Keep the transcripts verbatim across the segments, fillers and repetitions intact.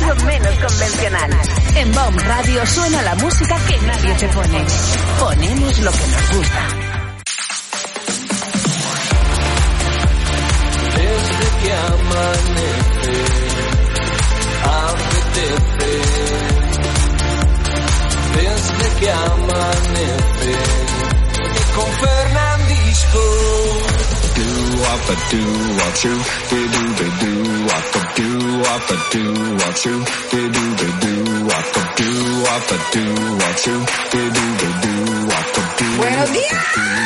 algo menos convencional. En Bomb Radio suena la música que nadie te pone. Ponemos lo que nos gusta. Desde que amanece, apetece. Desde que amanece, con Fernandisco. Do up a do up do do do do up a do up a do up do do do do up a do up a do up do do do do up a do. Buenos días.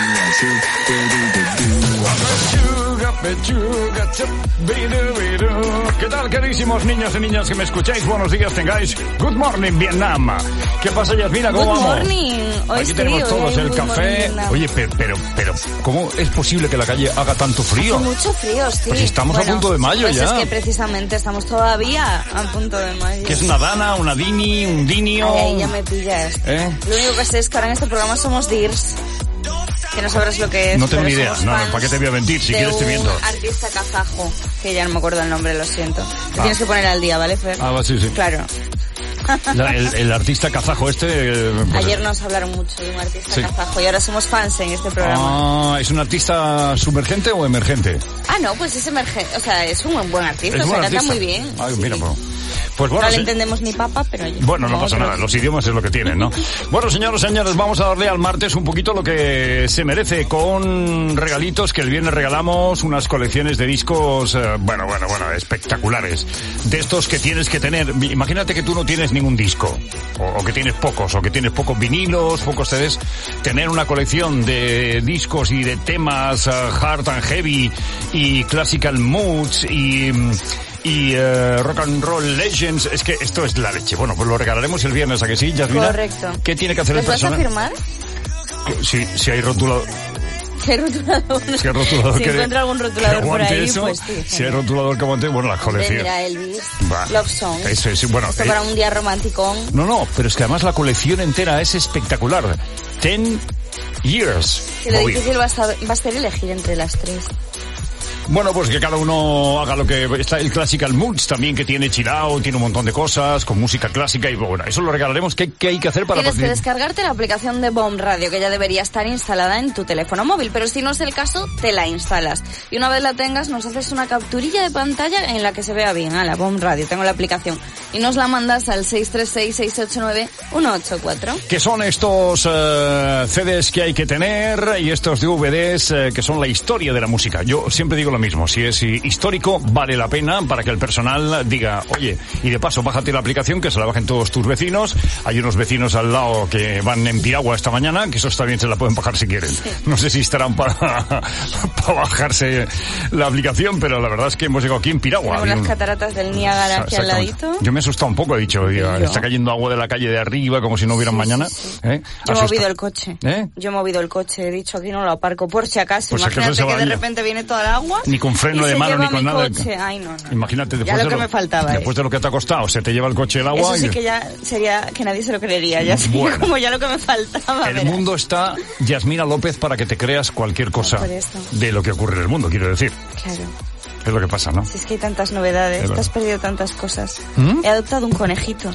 ¿Qué tal, queridísimos niños y niñas que me escucháis? Buenos días tengáis. Good morning, Vietnam. ¿Qué pasa, Yasmina? ¿Cómo Good vamos? morning. Hoy Aquí sí, tenemos hoy todos hay el good café. morning. Oye, pero, pero, pero, ¿cómo es posible que la calle haga tanto frío? Hace mucho frío, sí. Pues estamos bueno, a punto de mayo pues ya. Es que precisamente estamos todavía a punto de mayo. ¿Qué es una dana, una dini, un dinio? Ay, ahí ya me pillas. ¿Eh? Lo único que sé es que ahora en este programa somos D I R S. Que no sabrás lo que es. No tengo pero ni idea. somos No, no, fans ¿para qué te voy a mentir? Si de quieres te miento. un artista kazajo, que ya no me acuerdo el nombre, lo siento. Te Ah. tienes que poner al día, ¿vale, Fer? Ah, sí, sí. Claro. La- el, el artista kazajo este... eh, pues, Ayer nos hablaron mucho de un artista Sí. kazajo y ahora somos fans en este programa. Ah, ¿es un artista sumergente o emergente? Ah, no, pues es emergente. O sea, es un buen artista, ¿Es o buen sea, canta artista? muy bien. Ay, sí. mira, pues, pues bueno, No le sí. entendemos ni papa, pero oye. Bueno, no como pasa otros. nada, los idiomas es lo que tienen, ¿no? Bueno, señoras y señores, vamos a darle al martes un poquito lo que se merece con regalitos que el viernes regalamos, unas colecciones de discos, eh, bueno, bueno, bueno, espectaculares. De estos que tienes que tener, imagínate que tú no tienes ningún disco, o, o que tienes pocos, o que tienes pocos vinilos, pocos C Ds, tener una colección de discos y de temas uh, hard and heavy y classical moods y... y eh, Rock and Roll Legends, es que esto es la leche. Bueno, pues lo regalaremos el viernes, ¿a que sí, Yasmina? Correcto. ¿Qué tiene que hacer el ¿Les vas a personal? firmar? Sí, si hay rotulador. Si hay rotulador. Si hay rotulador Si que encuentra algún rotulador que por aguante ahí, eso, pues sí. si hay genial. rotulador que aguante, bueno, la Hombre, colección. mira, Elvis, Va. Love Song. Eso es, bueno, Esto eh, para un día romanticón. No, no, pero es que además la colección entera es espectacular. Ten years. Que lo Bobby. difícil va a, estar, va a ser elegir entre las tres. Bueno, pues que cada uno haga lo que... Está el Classical Moods también, que tiene chill out, tiene un montón de cosas, con música clásica y bueno, eso lo regalaremos. ¿Qué, qué hay que hacer para Tienes que participar? descargarte la aplicación de Bomb Radio, que ya debería estar instalada en tu teléfono móvil, pero si no es el caso, te la instalas. Y una vez la tengas, nos haces una capturilla de pantalla en la que se vea bien. A la Bomb Radio, tengo la aplicación. Y nos la mandas al seis tres seis, seis ocho nueve, uno ocho cuatro. ¿Qué son estos uh, C Ds que hay que tener y estos D V Ds uh, que son la historia de la música? Yo siempre digo lo mismo, si es histórico, vale la pena para que el personal diga, oye, y de paso, bájate la aplicación, que se la bajen todos tus vecinos. Hay unos vecinos al lado que van en piragua esta mañana, que esos también se la pueden bajar si quieren. No sé si estarán para, para bajarse la aplicación, pero la verdad es que hemos llegado aquí en piragua. Tenemos las cataratas del Niágara aquí al Exactamente. ladito. Yo me he asustado un poco, he dicho, digo, yo. está cayendo agua de la calle de arriba como si no hubiera Sí, mañana. sí, sí. ¿Eh? Yo he Asusta. movido el coche. ¿Eh? Yo he movido el coche, he dicho aquí no lo aparco por si acaso. Por si acaso Imagínate se que de vaya. repente viene toda el agua. Ni con freno y de se mano, lleva ni con mi nada. Coche. Ay, no, no. Imagínate, después, Ya lo de que me faltaba, después eh. de lo que te ha costado, se te lleva el coche el agua. Eso sí y- que ya sería que nadie se lo creería. Ya sería Bueno. como ya lo que me faltaba. El verás. mundo está, Yasmina López, para que te creas cualquier cosa Por eso. de lo que ocurre en el mundo, quiero decir. Claro. Es lo que pasa, ¿no? Si es que hay tantas novedades, Es te verdad. has perdido tantas cosas. ¿Mm? He adoptado un conejito.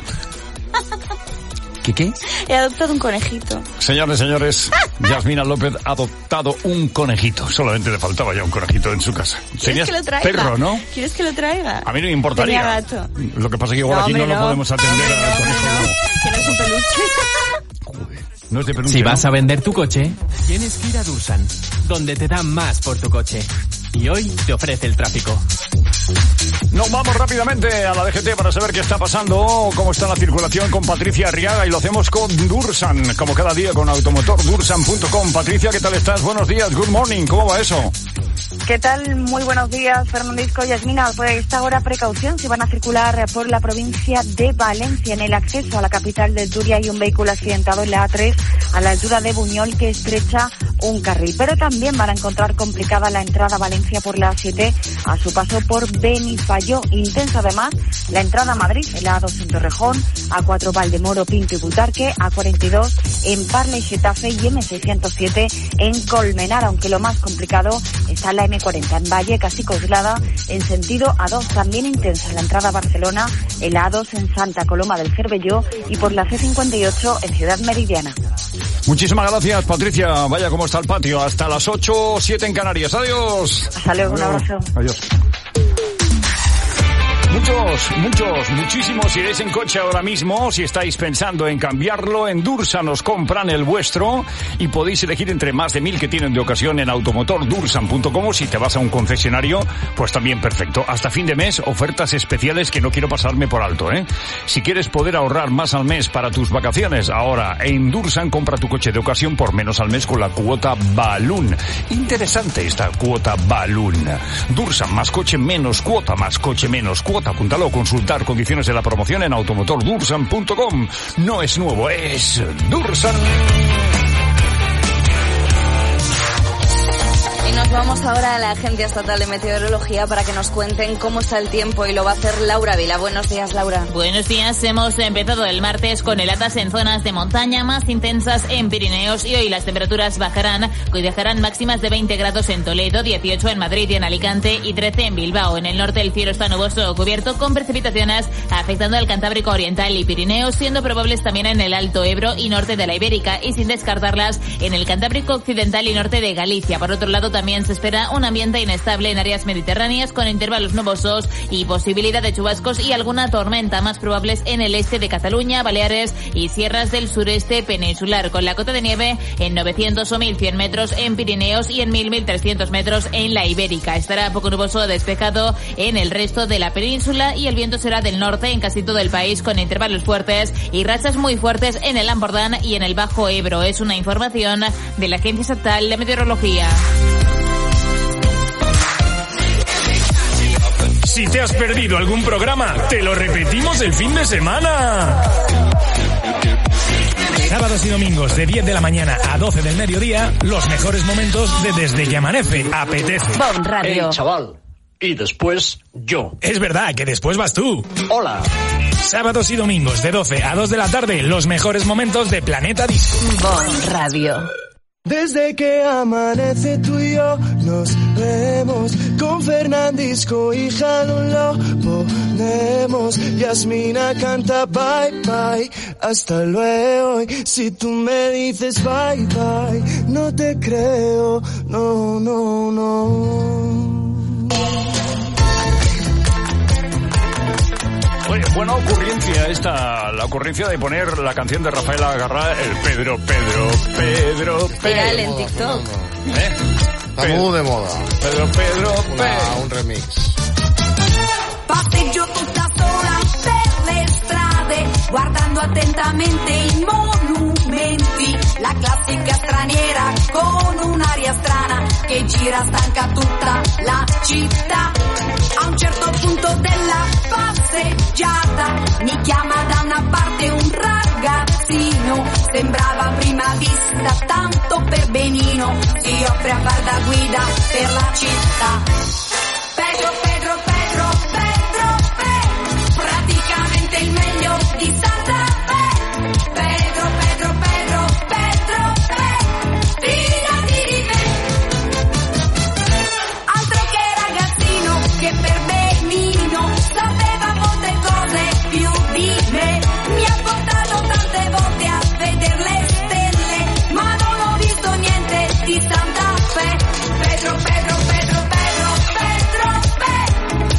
¿Qué qué? He adoptado un conejito. Señores, señores, Yasmina López ha adoptado un conejito. Solamente le faltaba ya un conejito en su casa. ¿Quieres Tenías que lo traiga? perro, ¿no? ¿Quieres que lo traiga? A mí no me importaría. Tenía gato. Lo que pasa es que igual No, aquí no, hombre, lo no. podemos atender Hombre, al no, conejo. hombre, no. Que no es un peluche. Joder, no es de peluche, Si vas ¿no? a vender tu coche, tienes que ir a Dursan, donde te dan más por tu coche. Y hoy te ofrece el tráfico. Nos vamos rápidamente a la D G T para saber qué está pasando, cómo está la circulación con Patricia Arriaga y lo hacemos con Dursan, como cada día con automotor dursan punto com. Patricia, ¿qué tal estás? Buenos días, good morning, ¿cómo va eso? ¿Qué tal? Muy buenos días, Fernandisco y Yasmina. Por esta hora, precaución si van a circular por la provincia de Valencia. En el acceso a la capital del Turia hay un vehículo accidentado en la A tres a la altura de Buñol que estrecha un carril. Pero también van a encontrar complicada la entrada a Valencia por la A siete a su paso por Benifayó. Intensa además la entrada a Madrid en la A dos en Torrejón, A cuatro Valdemoro, Pinto y Butarque, A cuarenta y dos en Parla y Getafe y eme seiscientos siete en Colmenar, aunque lo más complicado está en la eme cuarenta en Vallecas y Coslada en sentido A dos. También intensa la entrada a Barcelona en la A dos en Santa Coloma del Cervelló y por la ce cincuenta y ocho en Ciudad Meridiana. Muchísimas gracias, Patricia. Vaya cómo está el patio. Hasta las ocho, siete en Canarias. Adiós. Hasta luego, un abrazo. Adiós. Muchos, muchos, muchísimos iréis en coche ahora mismo. Si estáis pensando en cambiarlo, en Dursan os compran el vuestro y podéis elegir entre más de mil que tienen de ocasión en automotor dursan punto com. Si te vas a un concesionario, pues también perfecto. Hasta fin de mes, ofertas especiales que no quiero pasarme por alto, ¿eh? Si quieres poder ahorrar más al mes para tus vacaciones, ahora en Dursan compra tu coche de ocasión por menos al mes con la cuota Balloon. Interesante esta cuota Balloon. Dursan, más coche, menos cuota, más coche, menos cuota. Apúntalo, consultar condiciones de la promoción en automotor dursan punto com. No es nuevo, es Dursan. Y nos vamos ahora a la Agencia Estatal de Meteorología para que nos cuenten cómo está el tiempo y lo va a hacer Laura Vila. Buenos días, Laura. Buenos días. Hemos empezado el martes con heladas en zonas de montaña más intensas en Pirineos y hoy las temperaturas bajarán, que dejarán máximas de veinte grados en Toledo, dieciocho en Madrid y en Alicante y trece en Bilbao. En el norte el cielo está nuboso o cubierto con precipitaciones afectando al Cantábrico Oriental y Pirineos, siendo probables también en el Alto Ebro y norte de la Ibérica y sin descartarlas en el Cantábrico Occidental y norte de Galicia. Por otro lado, también se espera un ambiente inestable en áreas mediterráneas con intervalos nubosos y posibilidad de chubascos y alguna tormenta, más probables en el este de Cataluña, Baleares y sierras del sureste peninsular, con la cota de nieve en novecientos o mil cien metros en Pirineos y en mil a mil trescientos metros en la Ibérica. Estará poco nuboso o despejado en el resto de la península y el viento será del norte en casi todo el país con intervalos fuertes y rachas muy fuertes en el Ampurdán y en el Bajo Ebro. Es una información de la Agencia Estatal de Meteorología. Si te has perdido algún programa, te lo repetimos el fin de semana. Sábados y domingos de diez de la mañana a doce del mediodía, los mejores momentos de Desde que Amanece. Apetece. Bon Radio. Hey, chaval. Y después, yo. Es verdad que después vas tú. Hola. Sábados y domingos de doce a dos de la tarde, los mejores momentos de Planeta Disco. Bon Radio. Desde que amanece tú y yo nos vemos, con Fernandisco y Jalón lo ponemos. Yasmina canta bye bye, hasta luego. Y si tú me dices bye bye, no te creo, no, no, no. Oye, buena ocurrencia esta, la ocurrencia de poner la canción de Rafaela Agarrá, el Pedro, Pedro, Pedro, Pedro. Viral en TikTok. ¿Eh? Está muy de moda. Pedro, Pedro, Una, Pedro. un remix. Passeggio tutta sola per le strade, guardando attentamente i monumenti, la classica straniera con un'aria strana che gira stanca tutta la città. A un certo punto della passeggiata mi chiama da una parte un ragazzino, sembrava a prima vista tanto per benino, si offre a far da guida per la città. Pedro, Pedro, Pedro, Pedro, Pedro, praticamente il meglio di Santa Fe. Pedro, Pedro, Pedro, Pedro, Pedro, fidati di me. Altro che ragazzino che per benino sapeva molte cose più di me. Mi ha portato tante volte a vedere le stelle, ma non ho visto niente di Santa Fe. Pedro, Pedro, Pedro, Pedro, Pedro, Pedro,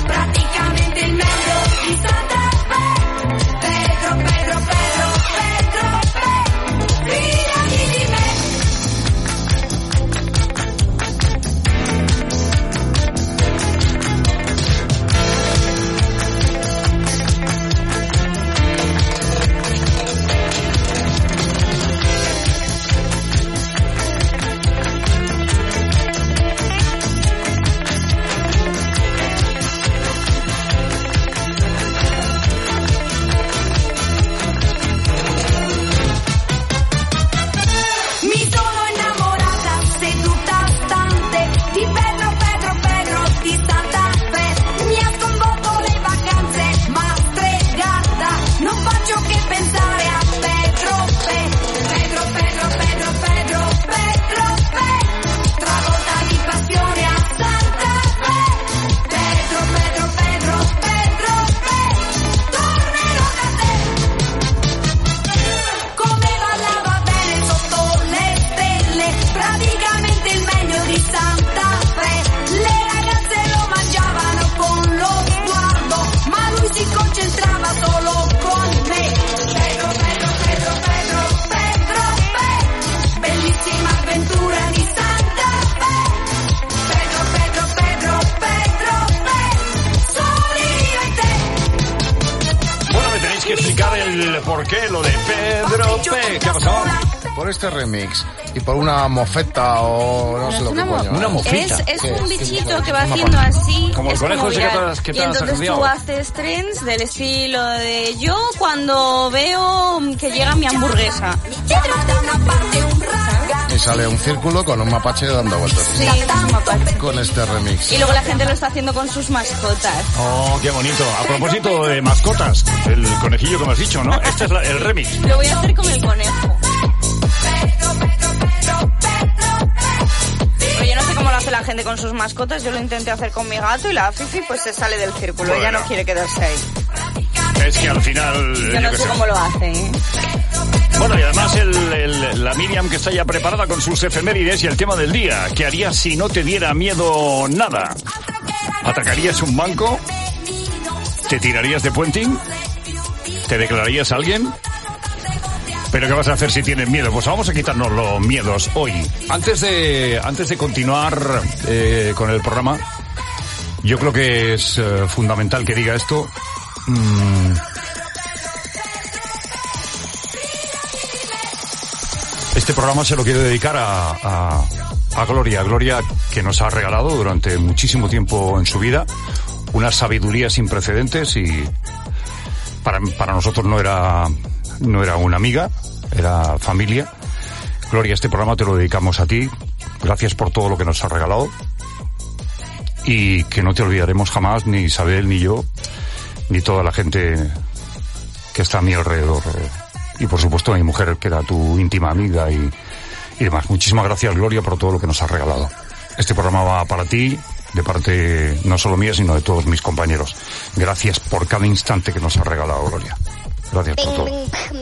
que explicar el por qué, lo de Pedro P. ¿Qué ha pasado? Por este remix y por una mofeta o no, no sé lo que coño. Una mofeta. Es, es un bichito que va haciendo así. Como el conejo ese que te has, que te y has entonces tú haces trends del estilo de yo cuando veo que llega mi hamburguesa. Y sale un círculo con un mapache dando vueltas. Sí, es un mapache. Con este remix. Y luego la gente lo está haciendo con sus mascotas. Oh, qué bonito. A propósito de mascotas, el conejillo que me has dicho, ¿no? Este es la, el remix. Lo voy a hacer con el conejo. Pero yo no sé cómo lo hace la gente con sus mascotas. Yo lo intenté hacer con mi gato y la Fifi pues se sale del círculo. Bueno. Ella no quiere quedarse ahí. Es que al final... Yo, yo no sé, sé cómo lo hace, ¿eh? Bueno, y además el, el, la Miriam que está ya preparada con sus efemérides y el tema del día. ¿Qué harías si no te diera miedo nada? ¿Atacarías un banco? ¿Te tirarías de puenting? ¿Te declararías a alguien? ¿Pero qué vas a hacer si tienes miedo? Pues vamos a quitarnos los miedos hoy. Antes de, antes de continuar eh, con el programa, yo creo que es eh, fundamental que diga esto. Mm. Este programa se lo quiero dedicar a, a, a Gloria. Gloria, que nos ha regalado durante muchísimo tiempo en su vida una sabiduría sin precedentes y para, para nosotros no era, no era una amiga, era familia. Gloria, este programa te lo dedicamos a ti. Gracias por todo lo que nos has regalado y que no te olvidaremos jamás, ni Isabel, ni yo, ni toda la gente que está a mi alrededor. Y por supuesto mi mujer, que era tu íntima amiga y, y demás. Muchísimas gracias, Gloria, por todo lo que nos has regalado. Este programa va para ti, de parte no solo mía, sino de todos mis compañeros. Gracias por cada instante que nos has regalado, Gloria. Gracias por todo.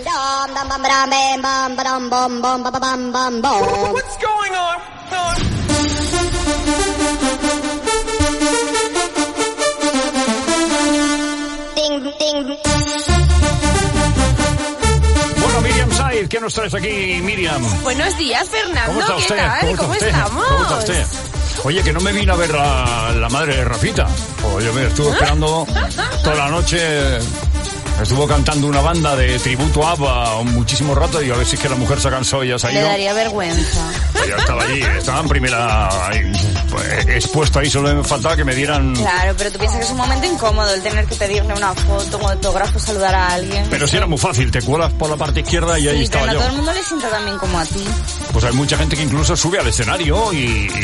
What's going on? Ding, ding. Bueno, Miriam Said, ¿qué nos traes aquí, Miriam? Buenos días, Fernando. ¿Cómo está ¿Qué usted? tal? ¿Cómo, ¿Cómo está estamos? ¿Cómo está usted? Oye, que no me vino a ver la, la madre de Rafita. Pues yo me estuve esperando toda la noche. Estuvo cantando una banda de tributo a ABBA muchísimo rato y a ver si es que la mujer se ha cansado y ya se ha ido. Le daría vergüenza. Pues ya estaba allí, estaba en primera ahí, pues, expuesto ahí, solo me faltaba que me dieran... Claro, pero tú piensas que es un momento incómodo el tener que pedirle una foto, un autógrafo, saludar a alguien. Pero si era muy fácil, te cuelas por la parte izquierda y ahí sí, estaba pero no yo. a todo el mundo le sienta tan bien como a ti. Pues hay mucha gente que incluso sube al escenario y,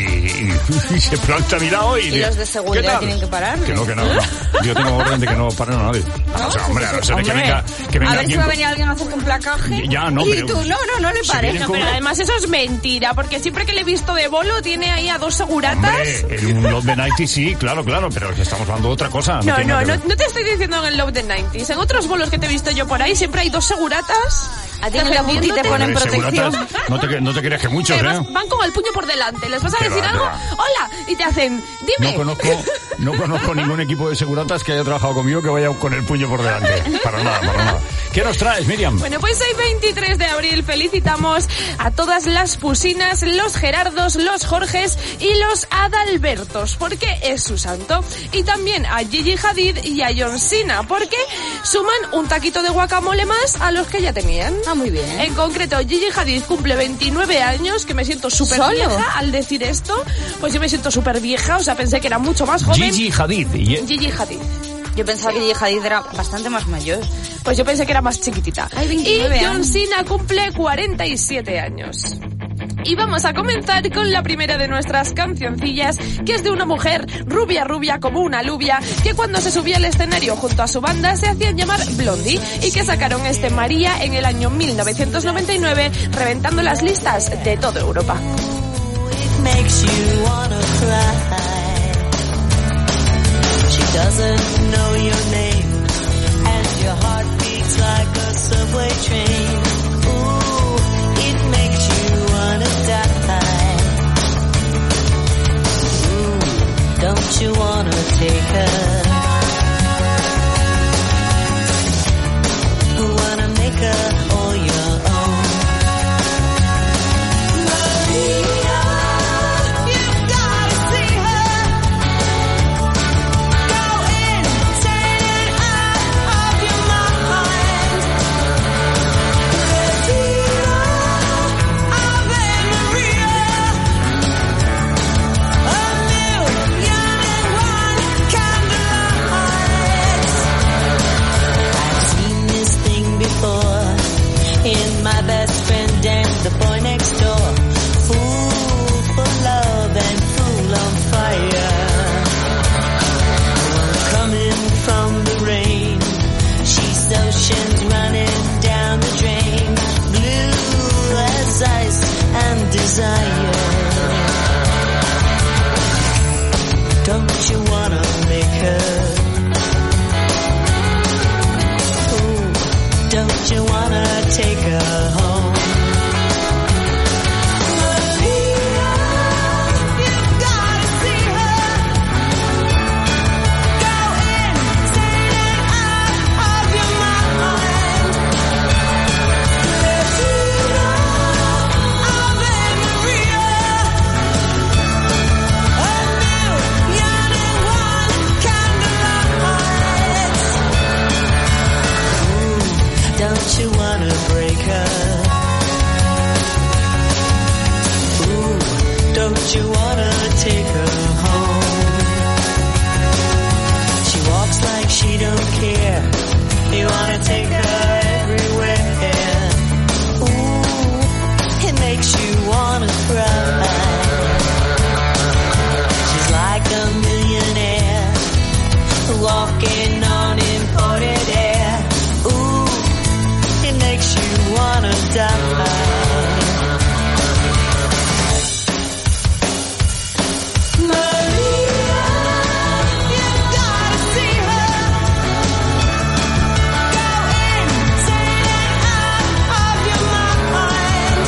y, y, y se planta a mi lado y... Y los de seguridad tienen que parar. Que no, que no, no. Yo tengo orden de que no paren a nadie. No, o sea, hombre, a no ser de que hombre. venga... Que venga a ver si alguien va a con... venir alguien a hacerte un placaje. Ya, no, y pero... tú, no, no, no le si pares. vienen No, pero con- además eso es mentira, porque siempre que le he visto de bolo tiene ahí a dos seguratas. Hombre, en un Love the noventa sí, claro, claro, pero que estamos hablando de otra cosa. No, tiene no, nada que no, ver. no te estoy diciendo en el Love the noventa. En otros bolos que te he visto yo por ahí siempre hay dos seguratas. A ti en la booty te ponen Hombre, protección. seguratas, no te, no te creas que muchos, Además, ¿eh? van con el puño por delante. Les vas a Qué decir va, algo, qué va. hola, y te hacen, dime. No conozco, no conozco ningún equipo de seguratas que haya trabajado conmigo que vaya con el puño por delante. Para nada, para nada. ¿Qué nos traes, Miriam? Bueno, pues hoy veintitrés de abril felicitamos a todas las Pusinas, los Gerardos, los Jorges y los Adalbertos, porque es su santo. Y también a Gigi Hadid y a John Cena, porque suman un taquito de guacamole más a los que ya tenían. Ah, muy bien. En concreto, Gigi Hadid cumple veintinueve años, que me siento súper ¿Solo? vieja al decir esto. Pues yo me siento súper vieja, o sea, pensé que era mucho más joven. Gigi Hadid. Y- Gigi Hadid. Yo pensaba que Gigi Hadid era bastante más mayor. Pues yo pensé que era más chiquitita. Ay, veintinueve y John años. Cena cumple cuarenta y siete años. Y vamos a comenzar con la primera de nuestras cancioncillas, que es de una mujer rubia, rubia como una alubia, que cuando se subía al escenario junto a su banda se hacían llamar Blondie, y que sacaron este María en el año mil novecientos noventa y nueve, reventando las listas de toda Europa. Makes you wanna cry. She doesn't know your name, and your heart beats like a subway train. Ooh, it makes you wanna die. Ooh, don't you wanna take her? Wanna make her all your own. Maria, you've gotta see her. Go insane and desire. Don't you wanna make her? Ooh, don't you wanna take her home? Don't you wanna break her? Ooh, don't you wanna take her home? She walks like she don't care. You wanna take her everywhere. Ooh, it makes you wanna cry. She's like a millionaire walking on imported air. Ooh, it makes you wanna die. Maria, you gotta see her. Go insane out of your mind.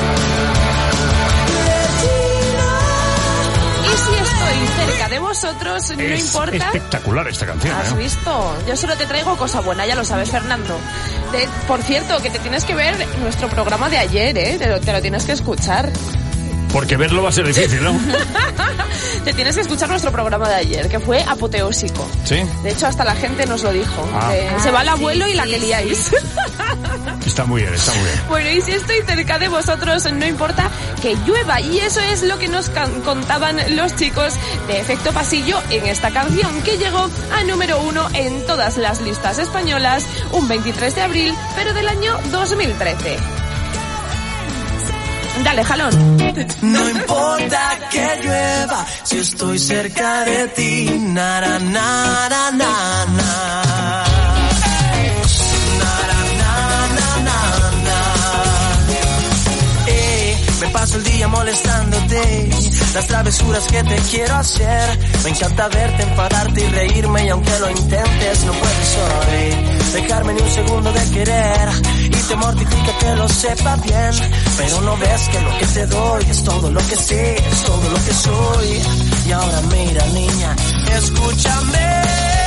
Y si estoy cerca de vosotros, no Es importa. espectacular esta canción. ¿Has ¿eh? visto? Yo solo te traigo cosa buena, ya lo sabes, Fernando. De, por cierto, que te tienes que ver nuestro programa de ayer, ¿eh? Te lo, te lo tienes que escuchar. Porque verlo va a ser difícil, ¿no? Te tienes que escuchar nuestro programa de ayer, que fue apoteósico. Sí. De hecho, hasta la gente nos lo dijo. Ah. Eh, se va el abuelo y la que liáis. Está muy bien, está muy bien. Bueno, y si estoy cerca de vosotros, no importa que llueva. Y eso es lo que nos can- contaban los chicos de Efecto Pasillo en esta canción, que llegó a número uno en todas las listas españolas un veintitrés de abril, pero del año dos mil trece. Dale, jalón. No importa que llueva, si estoy cerca de ti, na na na na na na. Me paso el día molestándote, las travesuras que te quiero hacer. Me encanta verte, enfadarte y reírme, y aunque lo intentes no puedes hoy dejarme ni un segundo de querer. Y te mortifica que lo sepa bien, pero no ves que lo que te doy es todo lo que sé, es todo lo que soy. Y ahora mira, niña, escúchame.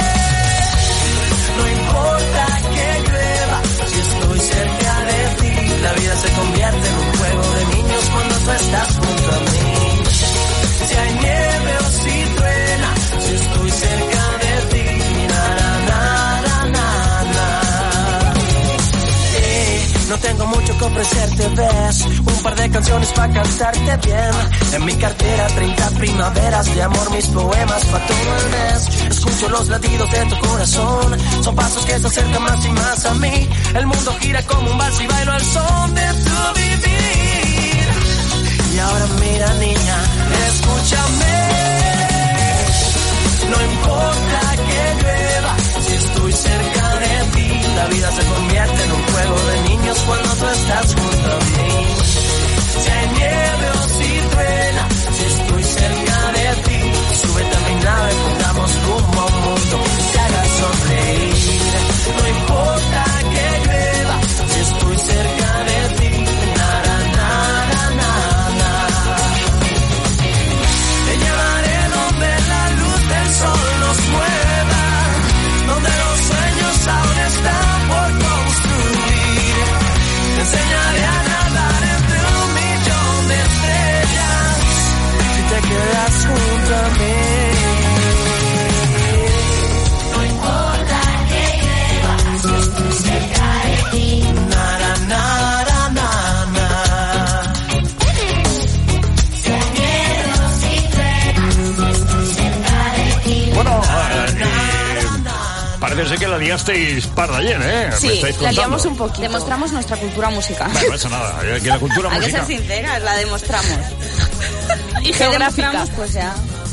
No importa que llueva, si estoy cerca de ti, la vida se convierte en un juego de niños cuando tú estás junto a mí. Si hay nieve o si truena, si estoy cerca de ti, na na na na na. Eh, no tengo mucho que ofrecerte, ves, un par de canciones para cantarte bien. En mi cartera treinta primaveras de amor, mis poemas para todo el mes. Escucho los latidos de tu corazón, son pasos que se acercan más y más a mí. El mundo gira como un vals y bailo al son de tu vivir. Y ahora mira, niña, escúchame. No importa que llueva, si estoy cerca de ti, la vida se convierte en un juego de niños cuando tú estás junto a mí. Si hay nieve o si truena, si estoy cerca de ti, súbete a mi nave, pongamos rumbo a un mundo que te haga sonreír. No importa que llueva, si estoy cerca de ti, na na na na na na. Te llevaré donde la luz del sol nos mueva, donde los sueños aún están por construir. Te enseñaré a nadar entre un millón de estrellas, si te quedas junto a mí. No importa que llueva, si estoy cerca de ti, na na na na na na. Si hay miedo, si truena, si estoy cerca de ti. Bueno, eh, parece ser que la liasteis para ayer, ¿eh? Sí, Me estáis la contando. liamos un poquito. Demostramos nuestra cultura musical. Bueno, no pasa nada, eh, que la cultura Hay que musical... ser sinceras, la demostramos. Y ¿Qué geográfica. demostramos? Pues ya.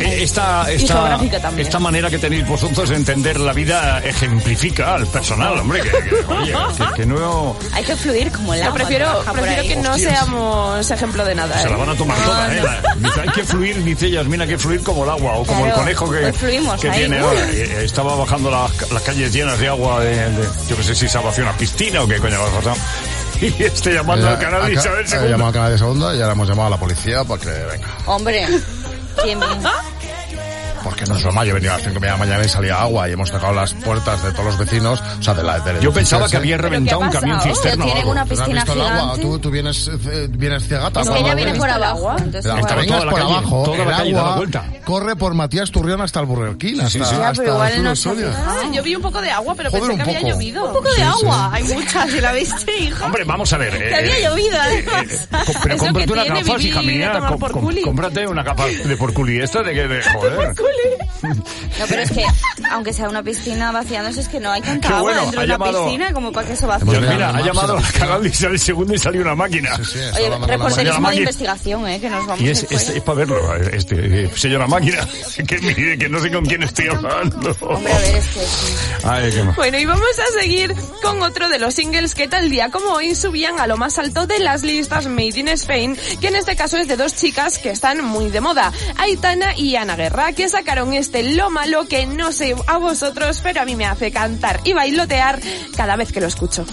Esta, esta, esta manera que tenéis vosotros de entender la vida ejemplifica al personal, hombre, que, que, oye, que, que no... Hay que fluir como el agua. agua. Prefiero, prefiero que no Hostias. seamos ejemplo de nada. Se ¿eh? la van a tomar no, toda, no. ¿eh? La- dice, hay que fluir, dice Yasmina, hay que fluir como el agua, o como Claro, el conejo que, pues fluimos que ahí. tiene ahora. Eh, Estaba bajando las, las calles llenas de agua, de, de- yo no sé si se va hacia una piscina o qué coño va a pasar. Y este llamando al canal de Isabel He segunda. llamado al canal de segunda y ahora hemos llamado a la policía para que venga. Hombre, bien, bien. Porque no es normal, yo venía a las cinco y media de la mañana y salía agua y hemos tocado las puertas de todos los vecinos, o sea, de la del Yo pensaba que edificio había ese. reventado un camión cisterna o Tienen algo. una ¿Tú no has piscina visto el agua? gigante. Tú, tú vienes, eh, vienes ciegata. Es por que ella la viene calle. por abajo. Entonces, Pero aunque Por vengas toda la por calle, abajo, toda la el calle da la agua vuelta. corre por Matías Turrión hasta el Burger King, hasta, sí, sí. hasta Ya, pero igual Arturo no se Soria. Ah, yo vi un poco de agua, pero Joder, pensé un que había poco. llovido. un poco de Sí, agua. sí. Hay mucha, si la viste, hija. Hombre, vamos a ver. Que eh, había eh, llovido, eh, además. eh, com- pero Eso cómprate que una tiene gafas, vivir hija y mía. tomar com- por com- culi. Cómprate una capa de por culi esta de que de joder. No, pero es que, aunque sea una piscina vaciándose, es que no hay tanta Qué agua bueno, dentro ha de una llamado- piscina como para que eso vacíe. Hemos Pues mira, Además, ha llamado se al la- canal de Isabel segunda y salió una máquina. Sí, sí, está Oye, hablando con la reporterismo máquina. de investigación, ¿eh? Que nos vamos Y es, de fuera. es, es para verlo, este, eh, señora máquina, que, mire, que no sé con quién estoy hablando. Hombre, a ver, es que... sí. Ay, qué mal. Bueno, y vamos a seguir con otro de los singles que tal día como hoy subían a lo más alto de las listas Made in Spain, que en este caso es de dos chicas que están muy de moda, Aitana y Ana Guerra, que sacaron este Lo Malo, que no sé a vosotros, pero a mí me hace cantar y bailotear cada vez que lo escucho.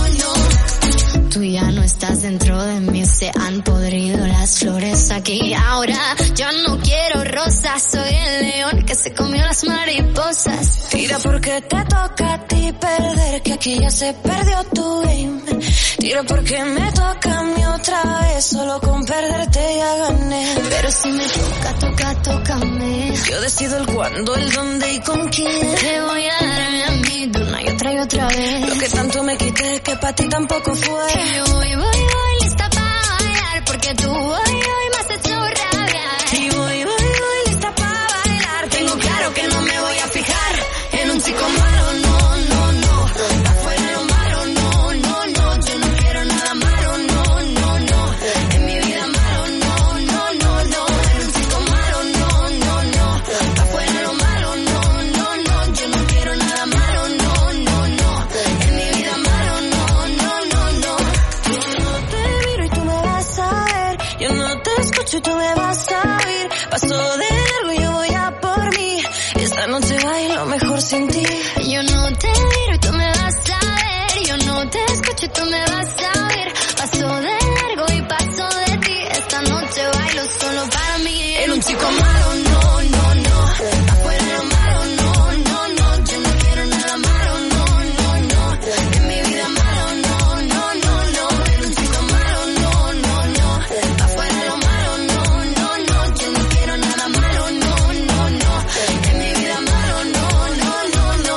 Tú ya no estás dentro de mí, se han podrido las flores aquí. Ahora yo no quiero rosas, soy el león que se comió las mariposas. Tira porque te toca a ti perder, que aquí ya se perdió tu game. Tira porque me toca a mí otra vez, solo con perderte ya gané. Pero si me toca, toca, tócame. Yo decido el cuándo, el dónde y con quién. Te voy a darme a mí de una y otra y otra vez. Lo que tanto me quité que para ti tampoco fue. Y voy, voy, voy, lista para bailar, porque tú hoy, hoy me has hecho rabiar. Y voy, voy, voy, lista para bailar. Tengo claro que no me voy a fijar en un chico malo, no, no, no. Afuera lo malo, no, no, no. Yo no quiero nada malo, no, no, no. En mi vida malo, no, no, no, no. En un chico malo, no, no, no. Afuera lo malo, no, no, no. Yo no quiero nada malo, no, no, no. En mi vida malo, no, no, no, no. Yo no te miro y tú me vas a ver. Yo no te escucho y tú me vas a oír. Paso de largo y yo voy a por mí. Esta noche bailo mejor sin ti. Yo no te miro y tú me vas a ver. Yo no te escucho y tú me vas a oír. Paso de largo y paso de ti. Esta noche bailo solo para mí. En un chico malo, no, no, no. Afuera lo malo, no, no, no. Yo no quiero nada malo, no, no, no. En mi vida malo, no, no, no, no. En un chico malo, no, no, no. Afuera lo malo, no, no, no. Yo no quiero nada malo, no, no, no. En mi vida malo, no, no, no, no.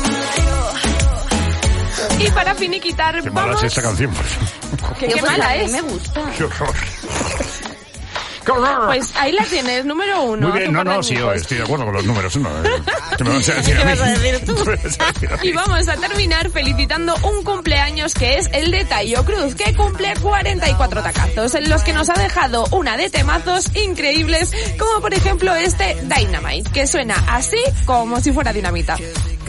Y para finiquitar, Qué mala vamos... es esta canción. Qué, Yo, qué pues, mala a mí es. me gusta. Qué horror. ¡Qué horror! Pues ahí la tienes, número uno. Muy bien, tú no, por no, las sí, yo hijos. estoy de acuerdo con los números uno. eh. ¿Qué me vas a decir a ¿Qué mí? vas a decir tú? ¿Qué me vas a decir a mí? Y vamos a terminar felicitando un cumpleaños que es el de Taio Cruz, que cumple cuarenta y cuatro tacazos, en los que nos ha dejado una de temazos increíbles, como por ejemplo este Dynamite, que suena así como si fuera dinamita.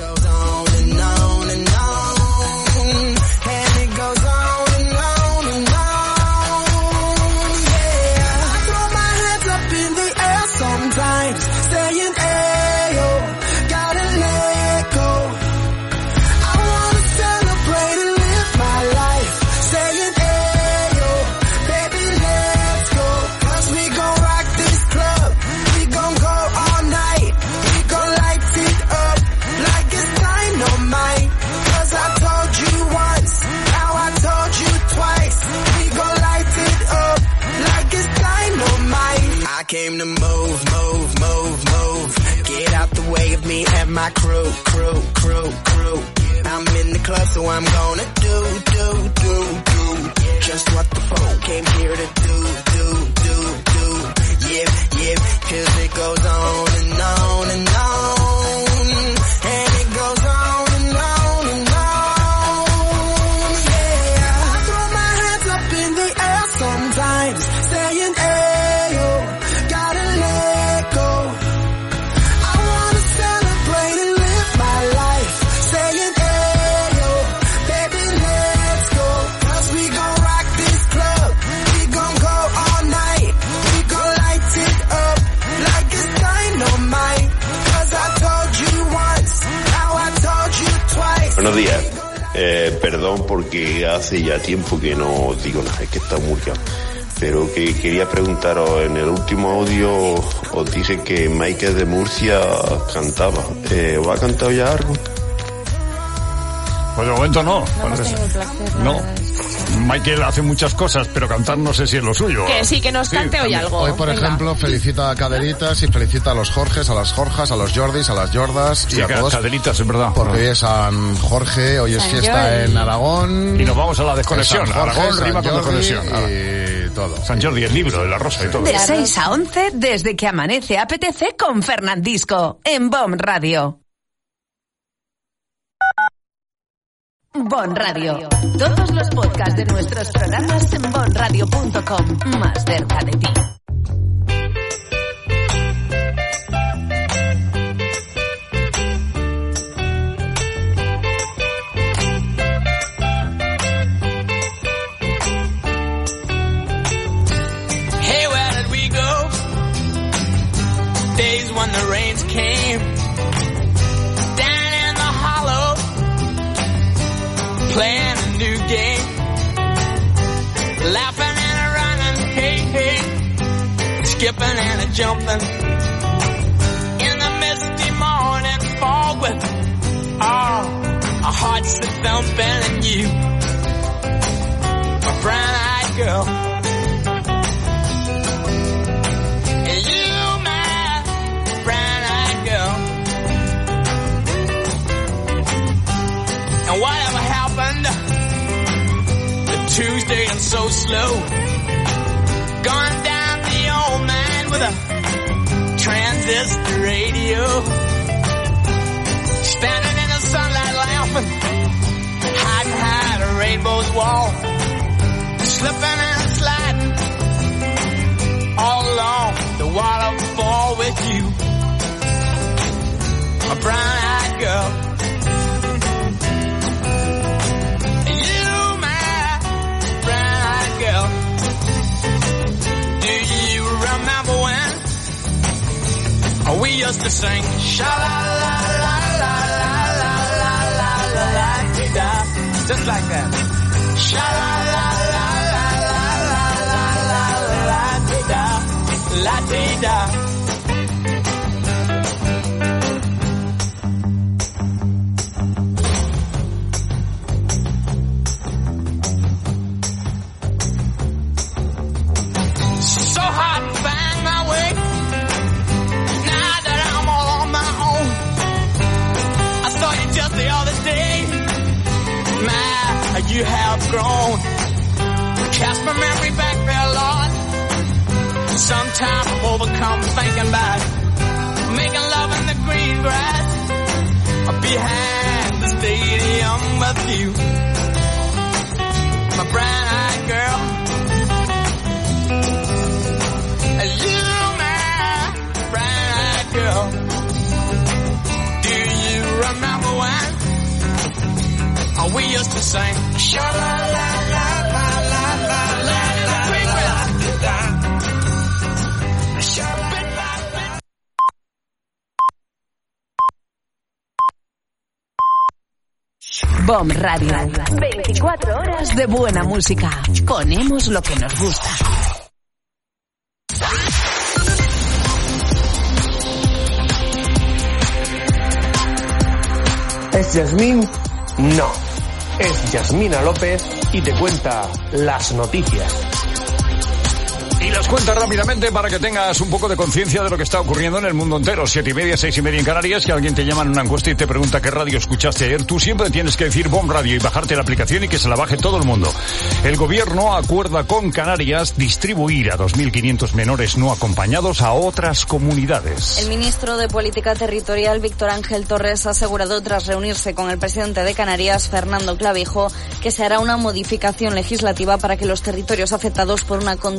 Sometimes saying, ayo, gotta let go. I wanna celebrate and live my life. Saying, ayo, baby, let's go. 'Cause we gon' rock this club. We gon' go all night. We gon' light it up like it's dynamite. 'Cause I told you once, now I told you twice. We gon' light it up like it's dynamite. I came to move, move, move, move. Get out the way of me and my crew, crew, crew, crew. I'm in the club, so I'm gonna do, do, do, do. Just what the folk came here to do, do, do, do. Yeah, yeah, 'cause it goes on and on and on. And it goes on and on and on. Yeah, I throw my hands up in the air sometimes, saying, ayo, gotta let go. Buenos días. Eh, perdón porque hace ya tiempo que no digo nada, es que está muy liado. Pero que quería preguntaros, en el último audio os dice que Michael de Murcia cantaba. Eh, ¿Os ha cantado ya algo? Pues de momento no. No hemos tenido el placer. No. Michael hace muchas cosas, pero cantar no sé si es lo suyo. Que sí, que nos cante hoy algo. Hoy, por Venga. ejemplo, felicita a Caderitas y felicita a los Jorges, a las Jorjas, a los Jordis, a las Jordas Sí, y a que todos. Caderitas, es verdad. Porque hoy es San Jorge, hoy es San fiesta Jordi. en Aragón. Y nos vamos a la desconexión. San Jorge, Aragón San rima con Jordi desconexión. Y todo. San Jordi, el libro de la rosa y todo. De seis a once, desde que amanece apetece con Fernandisco, en Bon Radio. Bon Radio. Todos los podcasts de nuestros programas en bon radio punto com, más cerca de ti. Hey, where did we go? Days when the rains came down in the hollow, playing a new game, laughing and a running, hey, hey, skipping and a jumping in the misty morning fog with oh, our hearts a thumping and you, my brown-eyed girl. And whatever happened to Tuesday and so slow, gone down the old man with a transistor radio, standing in the sunlight laughing, hiding behind a rainbow's wall, slipping and sliding all along the waterfall with you, a brown-eyed girl. We used to sing sha la la la la la la la la la la da, just like that. Sha la la la la la la la la la la da, la da. So hard to find my way. Just the other day, my, you have grown. Cast my memory back there, Lord. Sometimes I'm overcome thinking about making love in the green grass behind the stadium with you, my brown-eyed girl. You, my brown-eyed girl. Remember when oh, we used to sing sha la la la la la la la la. Bon Radio. veinticuatro horas de buena música. Ponemos lo que nos gusta. ¿Es Yasmín? No. Es Yasmina López y te cuenta las noticias. Y las cuentas rápidamente para que tengas un poco de conciencia de lo que está ocurriendo en el mundo entero. Siete y media, seis y media en Canarias, que alguien te llama en una encuesta y te pregunta qué radio escuchaste ayer. Tú siempre tienes que decir Bon Radio y bajarte la aplicación y que se la baje todo el mundo. El gobierno acuerda con Canarias distribuir a dos mil quinientos menores no acompañados a otras comunidades. El ministro de Política Territorial, Víctor Ángel Torres, ha asegurado tras reunirse con el presidente de Canarias, Fernando Clavijo, que se hará una modificación legislativa para que los territorios afectados por una contingencia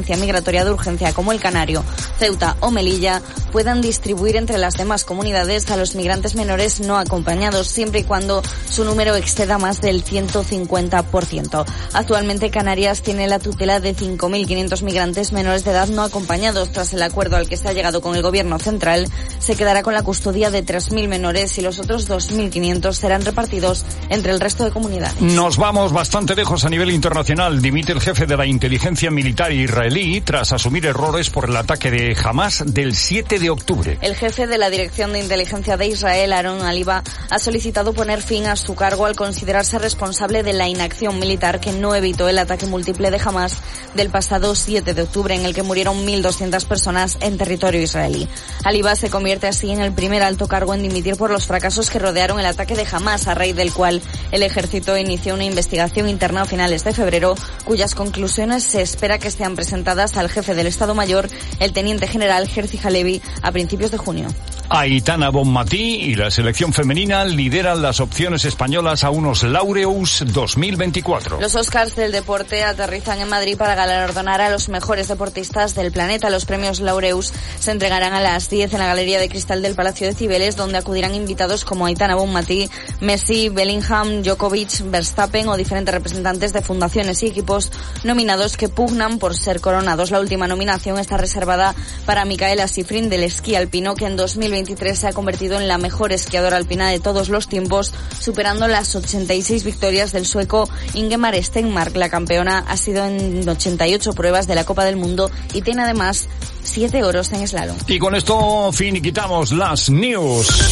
agencia migratoria de urgencia como el Canario, Ceuta o Melilla puedan distribuir entre las demás comunidades a los migrantes menores no acompañados, siempre y cuando su número exceda más del ciento cincuenta por ciento. Actualmente Canarias tiene la tutela de cinco mil quinientos migrantes menores de edad no acompañados. Tras el acuerdo al que se ha llegado con el Gobierno central, se quedará con la custodia de tres mil menores y los otros dos mil quinientos serán repartidos entre el resto de comunidades. Nos vamos bastante lejos a nivel internacional. Dimite el jefe de la inteligencia militar israelí tras asumir errores por el ataque de Hamas del siete de octubre. El jefe de la Dirección de Inteligencia de Israel, Aaron Aliba, ha solicitado poner fin a su cargo al considerarse responsable de la inacción militar que no evitó el ataque múltiple de Hamas del pasado siete de octubre, en el que murieron mil doscientas personas en territorio israelí. Aliba se convierte así en el primer alto cargo en dimitir por los fracasos que rodearon el ataque de Hamas, a raíz del cual el ejército inició una investigación interna a finales de febrero, cuyas conclusiones se espera que sean presentadas al jefe del Estado Mayor, el teniente general Herzi Halevi, a principios de junio. Aitana Bonmatí y la selección femenina lideran las opciones españolas a unos Laureus dos mil veinticuatro. Los Oscars del deporte aterrizan en Madrid para galardonar a los mejores deportistas del planeta. Los premios Laureus se entregarán a las diez en la Galería de Cristal del Palacio de Cibeles, donde acudirán invitados como Aitana Bonmatí, Messi, Bellingham, Djokovic, Verstappen o diferentes representantes de fundaciones y equipos nominados que pugnan por ser coronados. La última nominación está reservada para Micaela Schifrin del esquí alpino, que en dos mil veintitrés se ha convertido en la mejor esquiadora alpina de todos los tiempos, superando las ochenta y seis victorias del sueco Ingemar Stenmark. La campeona ha sido en ochenta y ocho pruebas de la Copa del Mundo y tiene además siete oros en slalom. Y con esto finiquitamos las news.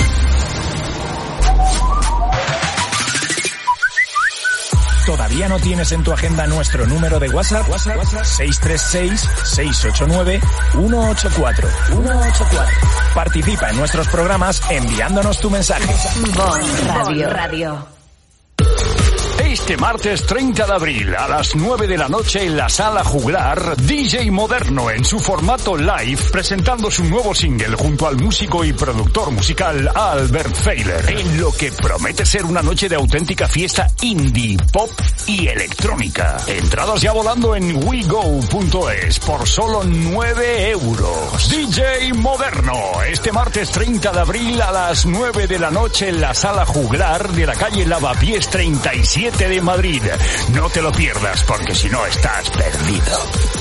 ¿Todavía no tienes en tu agenda nuestro número de WhatsApp? WhatsApp, WhatsApp seis tres seis, seis ocho nueve, uno ocho cuatro. Participa en nuestros programas enviándonos tu mensaje. Bon Radio. Radio. Este martes treinta de abril a las nueve de la noche en la Sala Juglar, D J Moderno en su formato live presentando su nuevo single junto al músico y productor musical Albert Feiler, en lo que promete ser una noche de auténtica fiesta indie, pop y electrónica. Entradas ya volando en wego punto es por solo nueve euros. D J Moderno, este martes treinta de abril a las nueve de la noche en la Sala Juglar de la calle Lavapiés treinta y siete de Madrid. No te lo pierdas, porque si no estás perdido.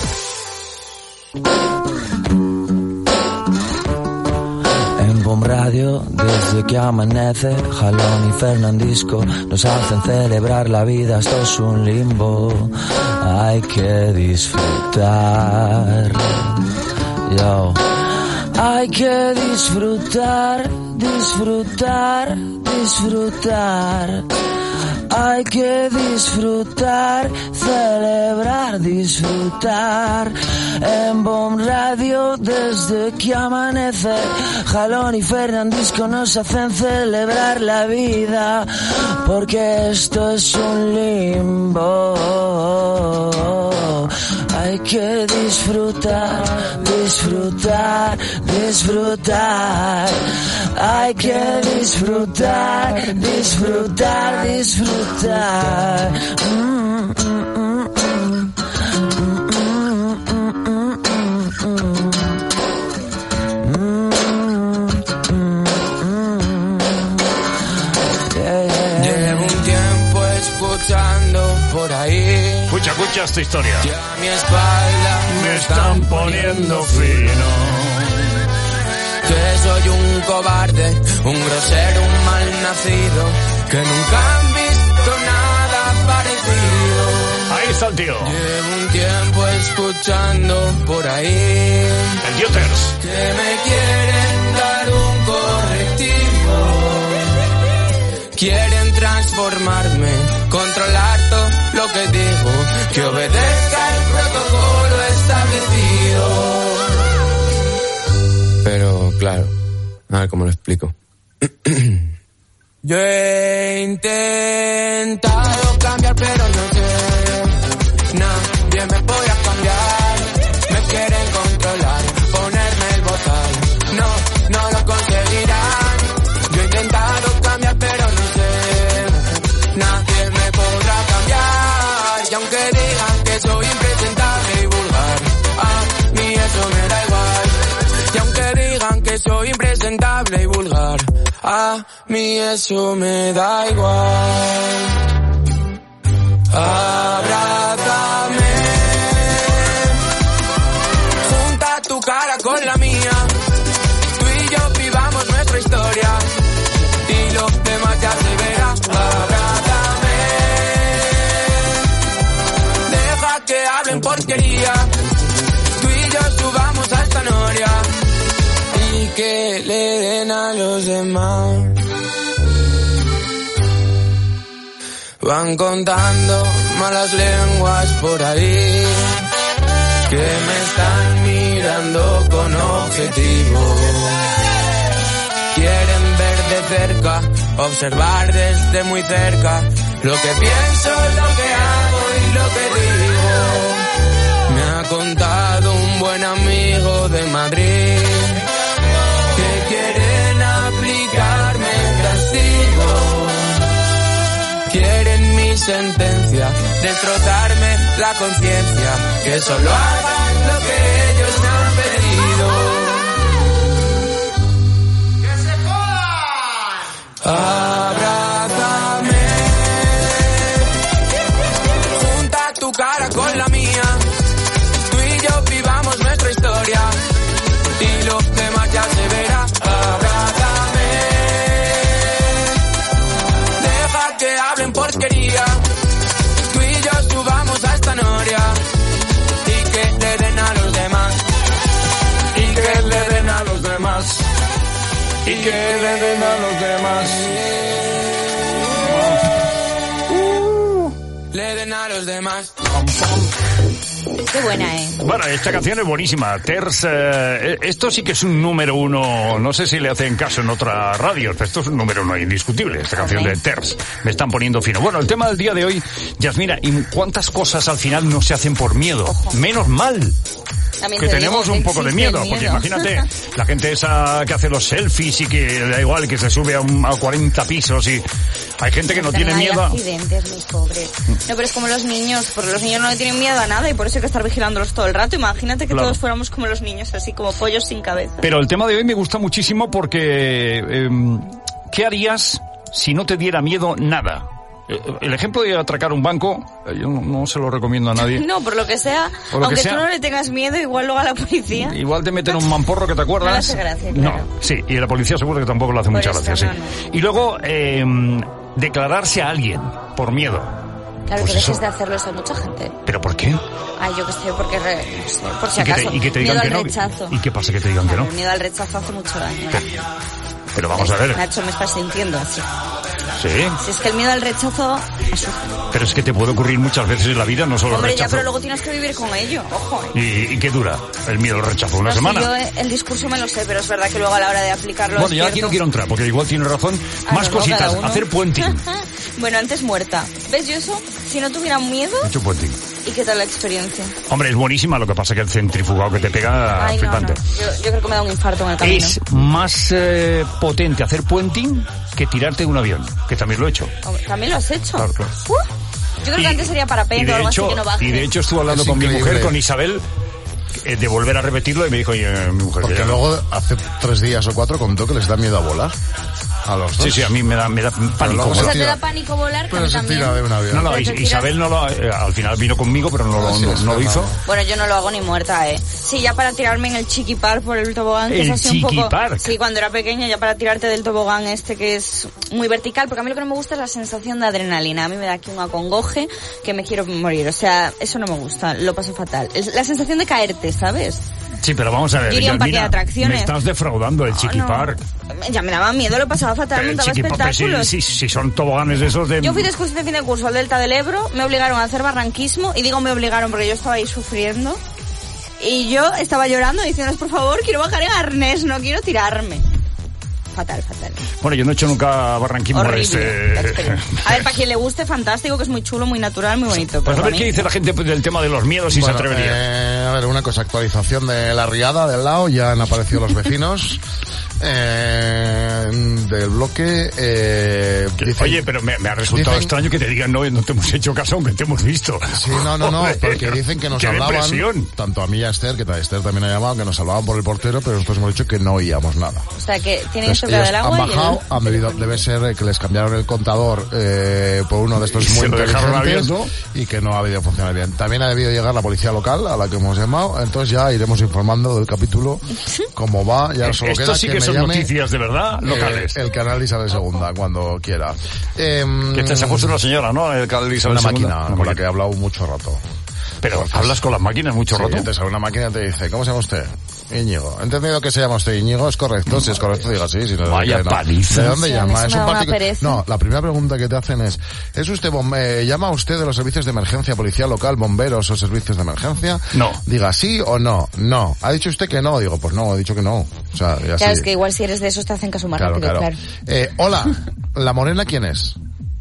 En Bon Radio, desde que amanece, Jalón y Fernandisco nos hacen celebrar la vida. Esto es un limbo, hay que disfrutar. Yo, hay que disfrutar, disfrutar, disfrutar. Hay que disfrutar, celebrar, disfrutar. En Bon Radio desde que amanece, Jalón y Fernandisco nos hacen celebrar la vida, porque esto es un limbo. Hay que disfrutar, disfrutar, disfrutar. Hay que disfrutar, disfrutar, disfrutar. Mm, mm, mm, Llevo un tiempo escuchando por ahí. Escucha, escucha esta historia. Que a mi espalda me están poniendo fino. Que soy un cobarde, un grosero, un malnacido, que nunca han visto nada parecido. Ahí está el tío. Llevo un tiempo escuchando por ahí. El tío Ters. Que me quieren dar un correctivo. Quieren transformarme, controlar todo lo que digo, que obedezca el protocolo establecido. Pero, claro, a ver cómo lo explico. Yo he intentado cambiar, pero no sé. Nadie me podrá cambiar. Me quieren controlar, ponerme el bozal. No, no lo conseguirán. Yo he intentado cambiar, pero no sé. Nadie me podrá cambiar. Y aunque digan que soy impresentable y vulgar, que soy impresentable y vulgar. A mí eso me da igual. Abrázame, junta tu cara con la mía, tú y yo vivamos nuestra historia y lo demás ya se verá. Abrázame, deja que hablen porquería, tú y yo subamos a esta noria y que le den a los demás. Van contando malas lenguas por ahí que me están mirando con objetivo. Quieren ver de cerca, observar desde muy cerca lo que pienso, lo que hago y lo que digo. Me ha contado un buen amigo de Madrid que quieren aplicarme castigo. Quieren mi sentencia, destrozarme la conciencia, que solo hagan lo que ellos me han pedido. ¡Que se jodan! Abrázame, junta tu cara con la mía, tú y yo vivamos nuestra historia y lo demás ya se verá. Abrázame, deja que hablen porquería, tú y yo subamos a esta noria y que le den a los demás, y que le den a los demás, y que le den a los demás, uh, le den a los demás. Qué buena, ¿eh? Bueno, esta canción es buenísima. Ters, eh, esto sí que es un número uno, no sé si le hacen caso en otras radios, pero esto es un número uno indiscutible, esta canción de Ters. Me están poniendo fino. Bueno, el tema del día de hoy, Yasmina, ¿y cuántas cosas al final no se hacen por miedo? Ojo. Menos mal. También que tenemos digo, un poco de miedo, miedo, porque imagínate la gente esa que hace los selfies y que da igual, que se sube a, un, a cuarenta pisos y hay gente que no tiene hay miedo. accidentes, mis pobres. No, pero es como los niños, porque los niños no le tienen miedo a nada y por eso hay que estar vigilándolos todo el rato. Imagínate que Claro. todos fuéramos como los niños, así como pollos sin cabeza. Pero el tema de hoy me gusta muchísimo porque eh, ¿qué harías si no te diera miedo nada? El ejemplo de atracar un banco, yo no, no se lo recomiendo a nadie. No, por lo que sea, Por lo que aunque sea. tú no le tengas miedo, igual luego a la policía. Igual te meten un mamporro que te acuerdas. No le hace gracia, claro. No, sí, y la policía seguro que tampoco le hace Por mucha eso, gracia, sí. no, Y luego, eh, declararse a alguien por miedo. Claro, Pues que dejes eso. de hacerlo, eso hay mucha gente. ¿Pero por qué? Ay, yo que sé, porque, re- no sé, por si y, que acaso. te, y que te miedo digan al que no. rechazo. ¿Y qué pasa que te digan que no? El miedo al rechazo hace mucho daño. Pero vamos a ver. Nacho, me estás sintiendo así. Sí. Si es que el miedo al rechazo asusta. Pero es que te puede ocurrir muchas veces en la vida, no solo el Hombre, ya, rechazo. pero luego tienes que vivir con ello. Ojo. ¿eh? ¿Y, ¿Y qué dura el miedo al rechazo? ¿Una No sé, semana? yo eh, el discurso me lo sé, pero es verdad que luego a la hora de aplicarlo. Bueno, es yo aquí cierto. no quiero entrar, porque igual tiene razón. Ah, Más no, no, cositas. cada uno. Hacer puenting. Bueno, antes muerta. ¿Ves yo eso? Si no tuviera miedo, Mucho puenting. ¿y qué tal la experiencia? Hombre, es buenísima, lo que pasa que el centrifugado que te pega, Ay, no, flipante. no. Yo, yo creo que me da un infarto en el camino. Es más eh, potente hacer puenting que tirarte de un avión, que también lo he hecho. Hombre, ¿también lo has hecho? Claro, claro. Uh, yo creo Y- que antes sería Y parapente o de, algo hecho, así que no baje. y de hecho estuve hablando Es con mi increíble. mujer, con Isabel, eh, de volver a repetirlo y me dijo, oye, mi mujer... Porque ya- luego hace tres días o cuatro contó que les da miedo a volar. A los dos. Sí, sí, a mí me da, me da pánico. luego O se sea, te tira- da pánico volar, que a Pero mí se también. tira de un avión. No, no, Pero te Is- tiras- Isabel no lo, eh, al final vino conmigo, pero no lo, Ah, sí, no, es no lo verdad. hizo. Bueno, yo no lo hago ni muerta, ¿eh? Sí, ya para tirarme en el Chiqui Park por el tobogán, que ¿El es así un poco... Chiqui Park? Sí, cuando era pequeña, ya para tirarte del tobogán este que es muy vertical, porque a mí lo que no me gusta es la sensación de adrenalina. A mí me da aquí un acongoje que me quiero morir. O sea, eso no me gusta, lo paso fatal. Es la sensación de caerte, ¿sabes? Sí, pero vamos a ver, Yo iría a un parque de Yasmina, atracciones. me estás defraudando el Chiqui no. Park. Ya me daba miedo, lo pasaba fatal, Pero el montaba Chiqui Park, pero si, espectáculos. si, si son toboganes de esos de... Yo fui de excursión de fin de curso al Delta del Ebro, me obligaron a hacer barranquismo, y digo me obligaron porque yo estaba ahí sufriendo, y yo estaba llorando diciéndoles, por favor, quiero bajar en arnés, no quiero tirarme. fatal, fatal. Bueno, yo no he hecho nunca barranquismo. Horrible, Este... la experiencia. A ver, para quien le guste, fantástico, que es muy chulo, muy natural, muy bonito. Pues pero a ver para qué mí- dice la gente del tema de los miedos, si Bueno, se atrevería. eh, a ver, una cosa, actualización de la riada del lado, ya han aparecido los vecinos eh, del bloque. Eh, dicen- Oye, pero me, me ha resultado dicen- extraño que te digan no, no te hemos hecho caso aunque te hemos visto. Sí, no, no, no, Joder, porque dicen que nos qué hablaban, depresión. tanto a mí y a Esther, que a Esther también ha llamado, que nos hablaban por el portero, pero nosotros hemos dicho que no oíamos nada. O sea, que tienen Entonces, que tocar ellos el agua han y el- bajado, han bebido, debe ser que les cambiaron el contador eh, por uno de estos Y muy se lo dejaron inteligentes abierto. y que no ha debido funcionar bien. También ha debido llegar la policía local a la que hemos llamado, entonces ya iremos informando del capítulo cómo va, ya solo Esto queda sí que, que me son llame noticias de verdad eh, locales. el canal Isabel segunda cuando quiera. Eh, Que te se ha puesto una señora, ¿no? El canal Isabel una segunda. máquina Una con la máquina. que he hablado mucho rato. Pero Entonces, hablas con las máquinas mucho sí, rato. te sale una máquina y te dice, ¿cómo se llama usted? Íñigo. He entendido que se llama usted Íñigo, ¿es correcto? Si es correcto, diga sí. Si no, Vaya que no. paliza. ¿De dónde Sí, a mí llama? se Es me un da una particular. pereza. No, la primera pregunta que te hacen es, ¿es usted bom- eh, llama usted de los servicios de emergencia, policía local, bomberos o servicios de emergencia? No. Diga sí o no. No. ¿Ha dicho usted que no? Digo, pues no, he dicho que no. O sea, y así. Claro, es que igual si eres de esos te hacen caso más Claro, rápido, claro. claro. Eh, hola, ¿la morena quién es?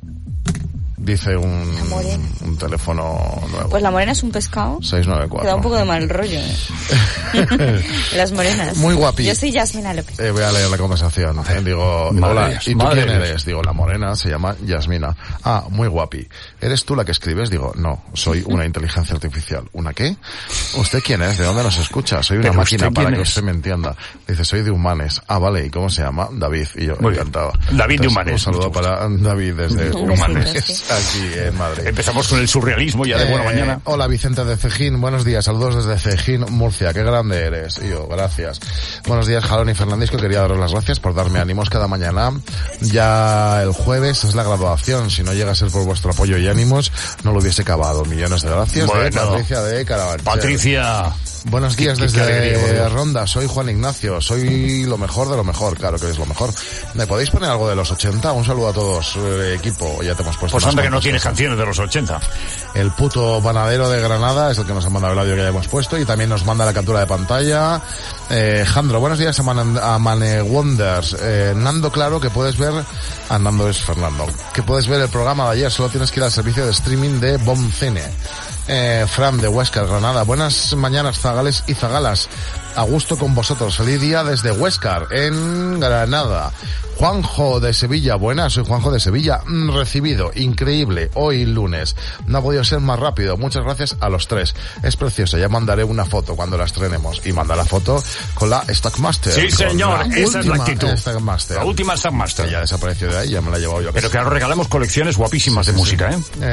Dice un, La morena. un teléfono nuevo. Pues la morena es un pescado seis nueve que cuatro. da un poco de mal rollo. ¿eh? Las morenas. Muy guapi. Yo soy Yasmina López. Eh, voy a leer la conversación. Eh, digo, Madre hola, Dios, ¿y tú madre quién Dios. eres? Digo, la morena se llama Yasmina. Ah, muy guapi. ¿Eres tú la que escribes? Digo, no, soy una inteligencia artificial. ¿Una qué? ¿Usted quién es? ¿De dónde nos escucha? Soy una ¿Pero máquina usted para quién que es? usted me entienda. Dice, soy de Humanes. Ah, vale, ¿y cómo se llama? David. Y yo, Muy bien. encantado. David de Entonces, Humanes. Un saludo Mucho para David desde Un Humanes, besito, aquí en Madrid. Empezamos con el surrealismo ya de buena Eh, mañana. Hola Vicente de Cejín, buenos días, saludos desde Cejín, Murcia, qué grande eres. Y yo, gracias. Buenos días Jalón y Fernandisco, quería daros las gracias por darme ánimos cada mañana. Ya el jueves es la graduación, si no llega a ser por vuestro apoyo y ánimos, no lo hubiese acabado. Millones de gracias. Bueno. de Patricia de Carabanchel. Patricia. Buenos días Qué- qué- desde qué alegría, por Dios. Ronda, soy Juan Ignacio, soy lo mejor de lo mejor, claro que es lo mejor. ¿Me podéis poner algo de los ochenta? Un saludo a todos, eh, equipo, ya te hemos puesto. Pues unas anda que no cuantas tienes cosas. canciones de los ochenta. El puto panadero de Granada es el que nos ha mandado el audio que ya hemos puesto y también nos manda la captura de pantalla. Eh, Jandro, buenos días a, Man a Mane Wonders. Eh, Nando, claro que puedes ver, a Nando es Fernando, que puedes ver el programa de ayer, solo tienes que ir al servicio de streaming de Bomcine. Eh, Fran de Huescar, Granada. Buenas mañanas, zagales y zagalas. A gusto con vosotros. Feliz día desde Huescar, en Granada. Juanjo de Sevilla, buenas, soy Juanjo de Sevilla. Mm, recibido, increíble, hoy lunes. No ha podido ser más rápido. Muchas gracias a los tres. Es preciosa, ya mandaré una foto cuando la estrenemos. Y manda la foto con la Stockmaster. Sí, con señor, la esa es la última actitud. Stockmaster. La última Stockmaster. Que ya desapareció de ahí, ya me la he llevado yo. Pero que ahora regalamos colecciones guapísimas Sí, de sí, música, sí. ¿eh?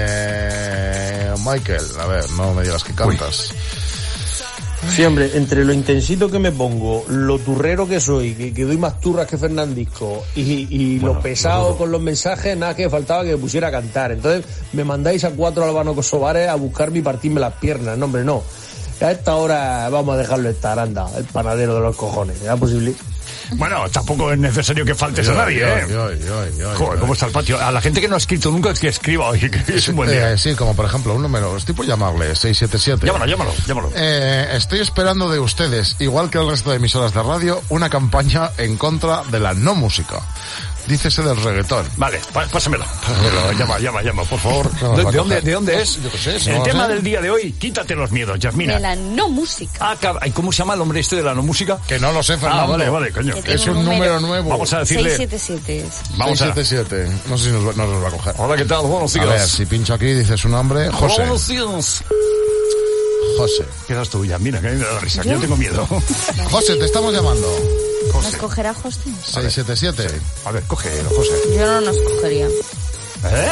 Eh, Michael, a ver, no me digas que cantas. Sí, hombre, entre lo intensito que me pongo, lo turrero que soy, que, que doy más turras que Fernandisco, y, y Bueno, lo pesado no dudo. con los mensajes, nada que faltaba que me pusiera a cantar. Entonces me mandáis a cuatro albano kosovares a buscarme y partirme las piernas. No, hombre, no. A esta hora vamos a dejarlo estar, anda, el panadero de los cojones. ¿Era posible? Bueno, tampoco es necesario que faltes a Yo, nadie, yo, ¿eh? yo, yo, yo, Joder, yo. ¿cómo está el patio? A la gente que no ha escrito nunca es que escriba hoy, que es un buen día. Eh, sí, como por ejemplo un número, estoy por llamarle, seis siete siete. Llámalo, llámalo, llámalo. Eh, estoy esperando de ustedes, igual que el resto de emisoras de radio, una campaña en contra de la no música. Dícese del reggaetón. Vale, pa- pásamelo. pásamelo. Llama, llama, llama, por favor. No nos ¿De, va a de dónde, coger. ¿De dónde es? Yo qué sé, si el no lo tema sé. del día de hoy, quítate los miedos, Yasmina. De la no música. Ah, cab- ay, ¿cómo se llama el hombre este de la no música? Que no lo sé, Fernando. Ah, vale, vale, coño. Que tiene Es un número nuevo. Vamos a decirle... seis siete siete es. Vamos a... seis siete siete. No sé si nos, va- no nos va a coger. Hola, ¿qué tal? Buenos A días. ver, si pincho aquí, dice su nombre, José. Buenos días. José. ¿Qué das tú, Yasmina? Que a mí me da risa. que ¿Yo? Yo tengo miedo. José, te estamos llamando. ¿Nos cogerá José? seis siete siete. A ver, cógelo, José. Yo no nos cogería. ¿Eh?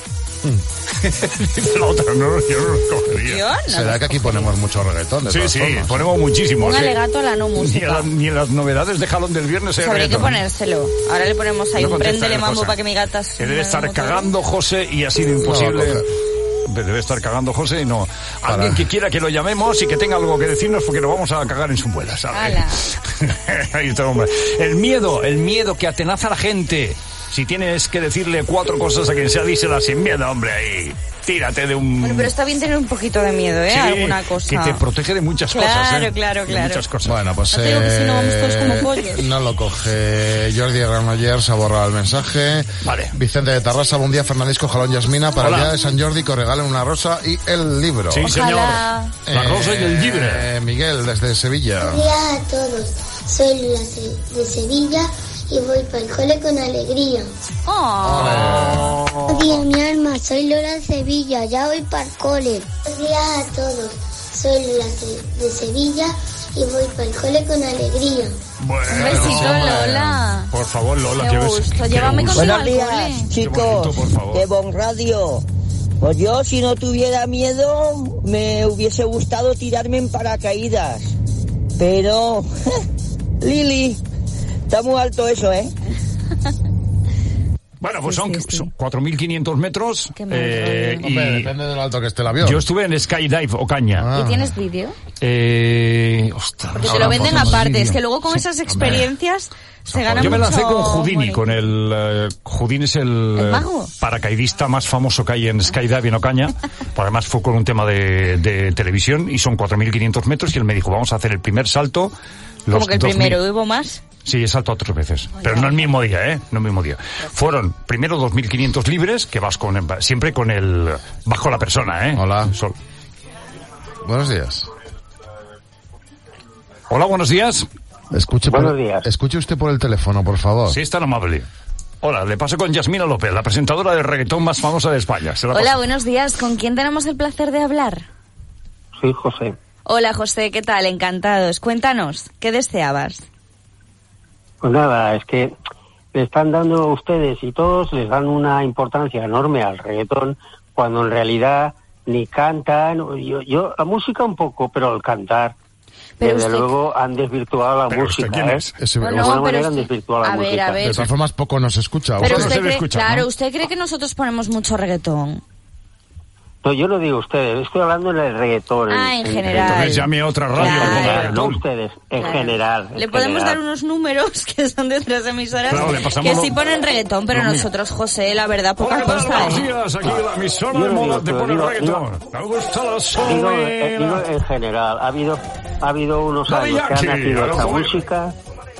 Dice la otra, no, yo no lo cogería. Yo no. Será que aquí ponemos mucho reggaetón, de Sí, todas sí, formas. ponemos muchísimo. Un sí. alegato a la no Ni, a música. la- ni en las novedades de Jalón del viernes hay Habría que reggaetón. ponérselo. Ahora le ponemos ahí No un contesta, prendele eh, mambo José. para que mi gata se Que debe me estar motive. cagando José y ha sido imposible. No va a Debe estar cagando José y no. Alguien que quiera que lo llamemos y que tenga algo que decirnos porque lo vamos a cagar en su muela, ¿sabes? Ala. Ahí está, hombre. El miedo, el miedo que atenaza a la gente. Si tienes que decirle cuatro cosas a quien sea, díselas sin miedo, hombre, ahí. Tírate de un... Bueno, pero está bien tener un poquito de miedo, ¿eh? Sí, alguna cosa. que te protege de muchas claro, cosas, ¿eh? Claro, claro, de claro. muchas cosas. Bueno, pues... No te digo que si no vamos todos como pollos. No lo coge Jordi Granollers, ha borrado el mensaje. Vale. Vicente de Tarrasa, buen día, Fernandisco, Jalón Yasmina, para Hola. el día de San Jordi que os regalen una rosa y el libro. Sí, señor. Ojalá. La rosa y el libre. Eh, Miguel, desde Sevilla. Buenos días a todos. Soy Lula de Sevilla y voy para el cole con alegría. Oh. Buenos días, mi alma. Soy Lola de Sevilla. Ya voy para el cole. Buenos días a todos. Soy Lola de, de Sevilla y voy para el cole con alegría. Bueno, Un besito, Lola. Por favor, Lola, Qué que ves. gusto. qué Llévame gusto. contigo Buenos al días, cole. chicos, Qué bonito, por favor. de Bon Radio. Pues yo, si no tuviera miedo, me hubiese gustado tirarme en paracaídas. Pero, Lili, está muy alto eso, ¿eh? Bueno, pues Sí, son, sí, sí. son cuatro mil quinientos metros. Qué mal eh, rollo. y Hombre, depende de lo alto que esté el avión. yo estuve en Skydive Ocaña. Ah. ¿Y tienes vídeo? Eh, ostras, Porque te ahora lo venden fotos, aparte. vídeo. Es que luego con Sí, esas hombre. experiencias se gana Yo me mucho... lancé con Houdini, money. con el... eh, Houdini es el, ¿El eh, mago? paracaidista más famoso que hay en Skydive en Ocaña. Pues además fue con un tema de, de televisión y son cuatro mil quinientos metros y él me dijo, vamos a hacer el primer salto. Los Como que el dos mil. primero, ¿hubo más? Sí, he saltado tres veces, pero no el mismo día, ¿eh? No el mismo día. Fueron primero dos mil quinientos libres, que vas con siempre con el... bajo la persona, ¿eh? Hola. Sol. Buenos días. Hola, buenos días. Escuche Buenos por, días. Escuche usted por el teléfono, por favor. Sí, es tan amable. Hola, le paso con Yasmina López, la presentadora de reggaetón más famosa de España. Se la Hola, paso. buenos días. ¿Con quién tenemos el placer de hablar? Soy José. Hola, José. ¿Qué tal? Encantados. Cuéntanos, ¿qué deseabas? Pues nada, es que le están dando ustedes y todos, les dan una importancia enorme al reggaetón, cuando en realidad ni cantan, yo, yo la música un poco, pero el cantar, Pero desde usted- luego han desvirtuado la ¿Pero usted música, quién ¿eh? es? Ese- De No, alguna pero manera han usted- desvirtuado la a ver, música. a ver. De todas formas, poco nos escucha. Pero Usted- usted se le cree, escucha, claro, ¿no? ¿usted cree que nosotros ponemos mucho reggaetón? No, yo no digo ustedes, estoy hablando del reggaetón. Ah, en general. Entonces llame a otra radio. Claro. con En general, no reggaetón. ustedes, en Claro. general. Le en podemos general. dar unos números que son de otras emisoras Claro, le pasamos que lo- sí ponen reggaetón, pero lo mío. nosotros, José, la verdad, poca Hola, ¿qué tal? cosa, Buenos ¿eh? días, aquí la emisora Yo de no moda digo, te pero pone digo- reggaetón. Me gusta la Digo, eh, solera. digo en general, ha habido, ha habido unos Daddy años que ha Yankee, nacido ahora esta voy. música.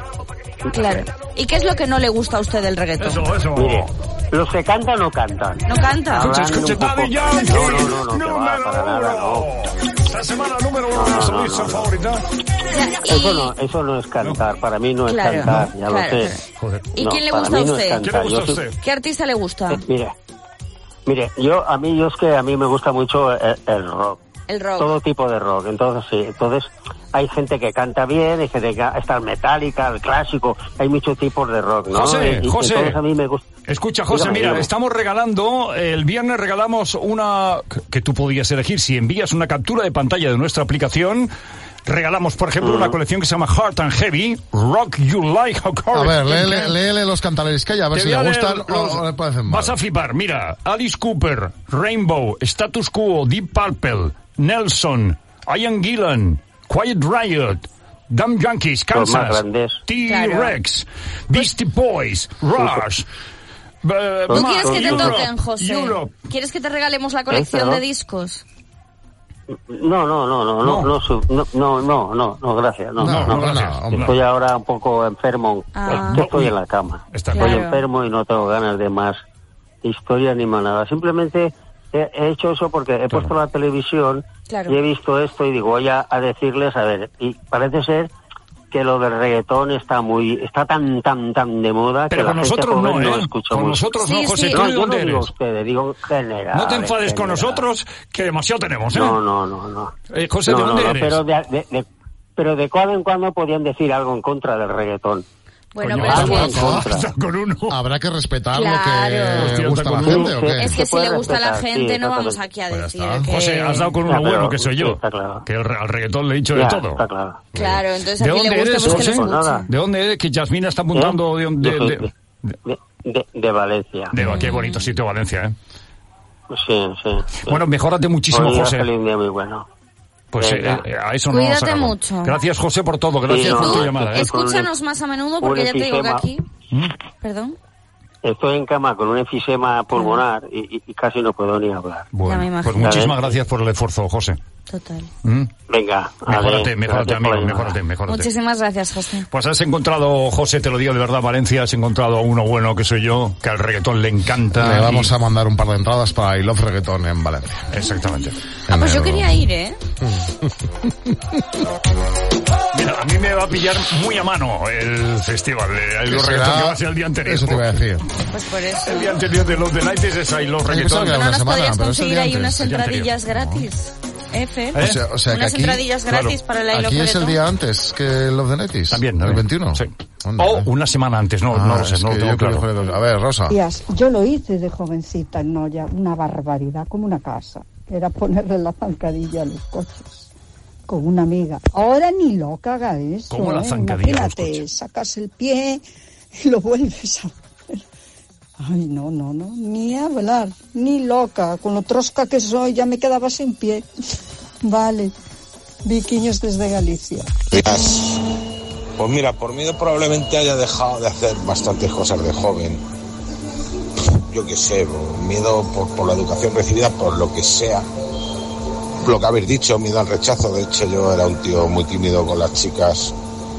Claro. ¿Y qué es lo que no le gusta a usted del reggaetón? Eso, eso. Mire, los que cantan no cantan. ¿No canta? Escucha, Hablan escucha, un poco- Daddy Yankee. No, no, no, no, que va, número para nada, no. uno. Esta semana número uno de su lista favorita. Ya, y- Eso no, eso no es cantar, para mí no es Claro, cantar, ya claro. lo sé. Joder. ¿Y No, quién le para gusta a mí no es usted? cantar. ¿Quién le gusta Yo a soy- usted? ¿Qué artista le gusta? eh, Mire, mire, yo, a mí, yo es que a mí me gusta mucho el, el rock. El rock. Todo tipo de rock, entonces sí, entonces hay gente que canta bien, hay gente que está el metálica, el clásico, hay muchos tipos de rock, ¿no? José, Y- y José. entonces a mí me gusta. Escucha, José, Dígame, mira, dígame. estamos regalando, el viernes regalamos una, que tú podías elegir, si envías una captura de pantalla de nuestra aplicación, regalamos, por ejemplo, Mm. una colección que se llama Heart and Heavy, Rock You Like a A ver, léele, léele los cantaleros que hay, a ver Te si voy le a leer gustan o, los- o le parecen mal. Vas a flipar, mira, Alice Cooper, Rainbow, Status Quo, Deep Purple, Nelson, Ian Gillan, Quiet Riot, Damn Yankees, Los más Kansas, grandes. T-Rex, Beastie Boys, Rush. eh, ¿Tú quieres que te Europe, toquen, José? Europe. ¿Quieres que te regalemos la colección Eso, ¿no? de discos? No, no, no, no, no, no, su- no, no, no, no, no, gracias, no, No, no, no, gracias, hombre. Estoy ahora un poco enfermo, Ah. es que estoy en la cama, Está estoy claro. enfermo y no tengo ganas de más historia ni más nada. Simplemente he, he hecho eso porque he puesto la televisión Claro. y he visto esto y digo, voy a, a decirles, a ver, y parece ser que lo del reggaetón está muy, está tan, tan, tan de moda Pero que la con gente nosotros joven no, no ¿eh? escucha Con mucho. nosotros no, Sí, José, sí. ¿tú No, de yo dónde no digo eres? ustedes, digo en general. No te en enfades con general. nosotros, que demasiado tenemos, ¿eh? No, no, no, no. Eh, José, no, ¿de dónde no, no, eres? pero de, de, de- pero de cuando en cuando podían decir algo en contra del reggaetón. Bueno, Coño, pero es algo que... en contra. Está con uno. Habrá que respetar Claro. lo que Hostia, gusta a la está con gente, uno. ¿o qué? Es que Se si puede le gusta a la respetar, gente sí, no vamos exactamente. aquí a Pues ya decir está. que... José, has dado con uno Ya, pero- bueno, que soy sí, yo. está claro. Que el re- al reggaetón le he dicho de Ya, todo. está claro. Claro, entonces ¿De a quien dónde le gusta eres, pues que le José? Pues escuche. nada. ¿De dónde eres? Que Yasmina está apuntando de, Yo de, soy de, de, de, de- de Valencia. de- qué bonito sitio Valencia, ¿eh? Sí, sí. sí. Bueno, mejórate muchísimo, Hoy ha José. salido un día muy bueno. Pues eh, Venga. eh, a eso no nos Cuídate acabó. mucho. Gracias, José, por todo. Gracias Sí, por no, tu no, llamada, ¿eh? es- Escúchanos más a menudo porque un ya te digo que enfisema. aquí... ¿Mm? Perdón. estoy en cama con un enfisema pulmonar y, y, y casi no puedo ni hablar. Bueno, pues muchísimas gracias por el esfuerzo, José. Total. ¿Mm? Venga, mejórate, ver, mejórate, amigo, mejórate, mejórate. Muchísimas gracias, José. Pues has encontrado, José, te lo digo de verdad, Valencia, has encontrado a uno bueno que soy yo, que al reggaetón le encanta. Le vamos y... a mandar un par de entradas para I Love Reggaeton en Valencia. Exactamente. Ah, pues yo quería ir, ¿eh? Mira, a mí me va a pillar muy a mano el festival de I Love Reggaeton, que va a ser el día anterior. Eso te iba a decir. Pues por eso. El día anterior de los de Nights es I Love Reggaeton. ¿No nos podrías conseguir ahí unas entradillas gratis? F, ¿Eh? O sea, o sea unas que aquí, entradillas gratis claro, para la I Love aquí es Reggaeton. el día antes que Love the nineties. También, el veintiuno. Sí. O una semana antes, no, Ah, no lo sé, es no que lo tengo yo claro. creo- A ver, Rosa. Días, yo lo hice de jovencita en Noya, una barbaridad, como una casa. Era ponerle la zancadilla a los coches con una amiga. Ahora ni loca haga eso. ¿Cómo la ¿eh? zancadilla a los Imagínate, sacas el pie y lo vuelves a poner. Ay, no, no, no, ni hablar, ni loca. Con lo trosca que soy ya me quedaba sin pie. Vale, Viquiños desde Galicia. Días. Pues mira, por miedo probablemente haya dejado de hacer bastantes cosas de joven. Yo qué sé, miedo por, por la educación recibida, por lo que sea. Lo que habéis dicho, miedo al rechazo. De hecho, yo era un tío muy tímido con las chicas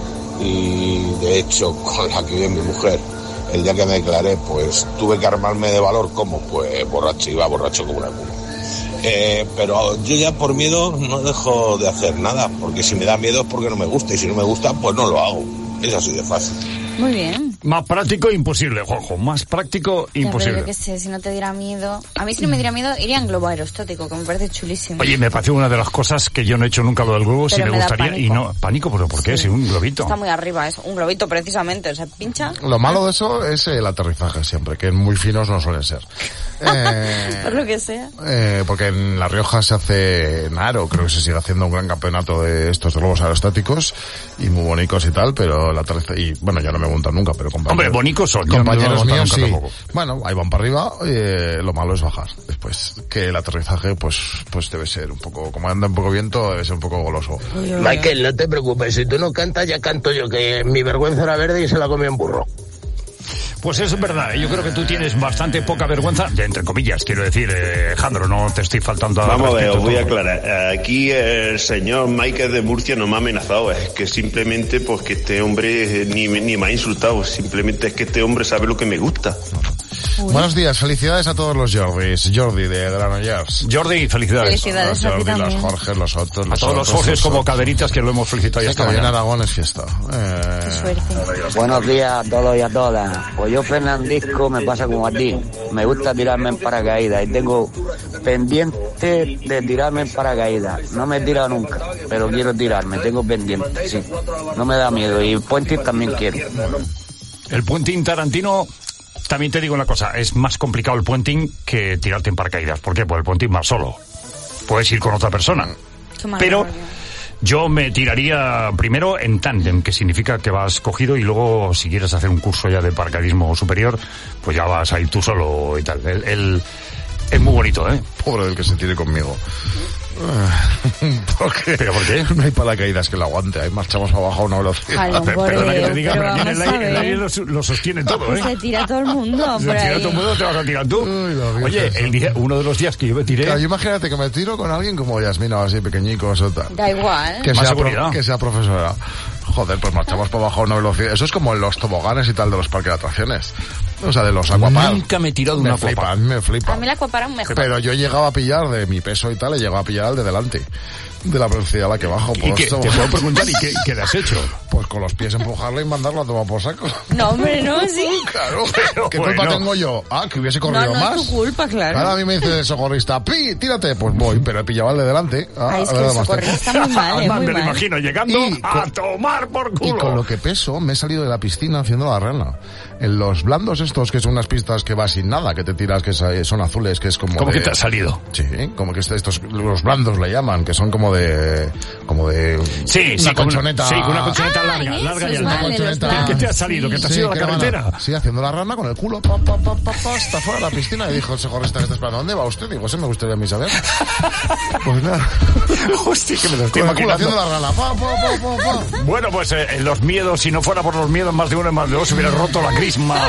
y de hecho con la que vive mi mujer, el día que me declaré, pues tuve que armarme de valor. Como pues borracho, iba borracho como una cuna. Eh, pero yo ya por miedo no dejo de hacer nada, porque si me da miedo es porque no me gusta, y si no me gusta pues no lo hago. Es así de fácil. Muy bien. Más práctico imposible, Juanjo, más práctico Ya, pero imposible. yo qué sé, si no te diera miedo... A mí si no me diera miedo iría en globo aerostático, que me parece chulísimo. Oye, me parece una de las cosas que yo no he hecho nunca lo del globo, si Pero me, me da gustaría, y pánico. no, pánico, pero ¿por qué? Sí. Si un globito. Está muy arriba eso, un globito precisamente, o sea, pincha... Lo malo de eso es el aterrizaje siempre, que muy finos no suelen ser. Eh, Por lo que sea. eh, porque en La Rioja se hace en Aro, creo que se sigue haciendo un gran campeonato de estos globos aerostáticos y muy bonitos y tal, pero el aterrizaje, y bueno, yo no me he montado nunca, pero compañeros, Hombre, bonicos son. yo no me compañeros he montado míos nunca sí. tampoco. Bueno, ahí van para arriba, eh, lo malo es bajar después, que el aterrizaje pues pues debe ser un poco, como anda un poco viento, debe ser un poco goloso. Michael, no te preocupes, si tú no cantas ya canto yo, que mi vergüenza era verde y se la comió un burro. Pues eso es verdad, yo creo que tú tienes bastante poca vergüenza, de entre comillas, quiero decir, eh, Jandro, no te estoy faltando a Vamos a ver, respeto os voy a todo. aclarar. Aquí el señor Michael de Murcia no me ha amenazado, es que simplemente pues que este hombre eh, ni, ni me ha insultado, simplemente es que este hombre sabe lo que me gusta. Buenos días, felicidades a todos los Jordis, Jordi de Granollers. Jordi, felicidades. Felicidades Los a ti Jordi, los también. Jorge, los otros, A los todos los otros, Jorges como otros. caderitas que lo hemos felicitado ya Sí, esta que hoy en mañana. Aragón es fiesta. Eh, Qué suerte. Buenos días a todos y a todas. Pues yo, Fernandisco, me pasa como a ti. Me gusta tirarme en paracaídas y tengo pendiente de tirarme en paracaídas. No me he tirado nunca, pero quiero tirarme. Tengo pendiente, sí. No me da miedo y puentes también quiero. El puenting tarantino, también te digo una cosa, es más complicado el puenting que tirarte en paracaídas. ¿Por qué? Pues el puenting va solo. Puedes ir con otra persona. Qué maravilla. Pero yo me tiraría primero en tándem, que significa que vas cogido y luego si quieres hacer un curso ya de paracaidismo superior, pues ya vas a ir tú solo y tal. El, el- es muy bonito, ¿eh? Pobre del que se tire conmigo. ¿Por qué? ¿Pero por qué? No hay paracaídas que lo aguante, hay marchamos para abajo a una velocidad. Jalón, Pe- Perdona que te diga, pero pero aquí en el vamos a aire, el aire ver. lo, lo sostiene todo, ¿eh? Se tira todo el mundo Se por tira ahí. todo el mundo, te vas a tirar tú. Ay, la Virgen Oye, el día, uno de los días que yo me tiré... Claro, imagínate que me tiro con alguien como Yasmina o así, pequeñicos o tal. Da igual. Que Más sea, seguridad. pro- que sea profesora. Joder, pues marchamos para abajo a una velocidad. Eso es como en los toboganes y tal de los parques de atracciones. O sea, de los aquapark. Nunca me he tirado de Me una flipa, copa. a mí me flipa. A mí la coparan mejor. Pero yo llegaba a pillar de mi peso y tal, he llegado a pillar al de delante. De la velocidad a la que bajo. ¿Y Por qué? esto- Te puedo preguntar, ¿y qué, qué le has hecho? Pues con los pies empujarle y mandarlo a tomar por saco. No, hombre, no, sí. Claro, ¿qué bueno. culpa tengo yo? Ah, que hubiese No, corrido no más. es tu culpa, claro. Ahora a mí me dice el socorrista, ¡pi! ¡Tírate! Pues voy, pero he pillado al de delante. Ah, Ay, es a que ver, el más socorrista tiempo. está muy mal, eh, Además, muy me lo mal. imagino llegando Y a con- tomar por culo. Y con lo que peso me he salido de la piscina haciendo la rana. En los blandos estos, que son unas pistas que vas sin nada, que te tiras, que son azules, que es como ¿Cómo de- que te has salido? Sí, como que estos, los blandos le llaman, que son como de, como de Sí, una sí, con colchoneta. Una, sí, con una colchoneta Ah, larga, esos, larga y vale, alta. los colchoneta. blandos. ¿Qué te has salido? ¿Que te has Sí, ido a la que van a- carretera? Sí, haciendo la rana con el culo, pa, pa, pa, pa, pa, hasta fuera de la piscina. Y dijo el socorrista que está esperando, ¿dónde va usted? Digo, eso me gustaría a mí saber. Pues nada. Hostia, que me lo estoy Con el culo haciendo imaginando. la rana, pa, pa, pa, pa, pa. Bueno, pues eh, los miedos, si no fuera por los miedos, más de uno y más de dos se hubiera roto la crisma con...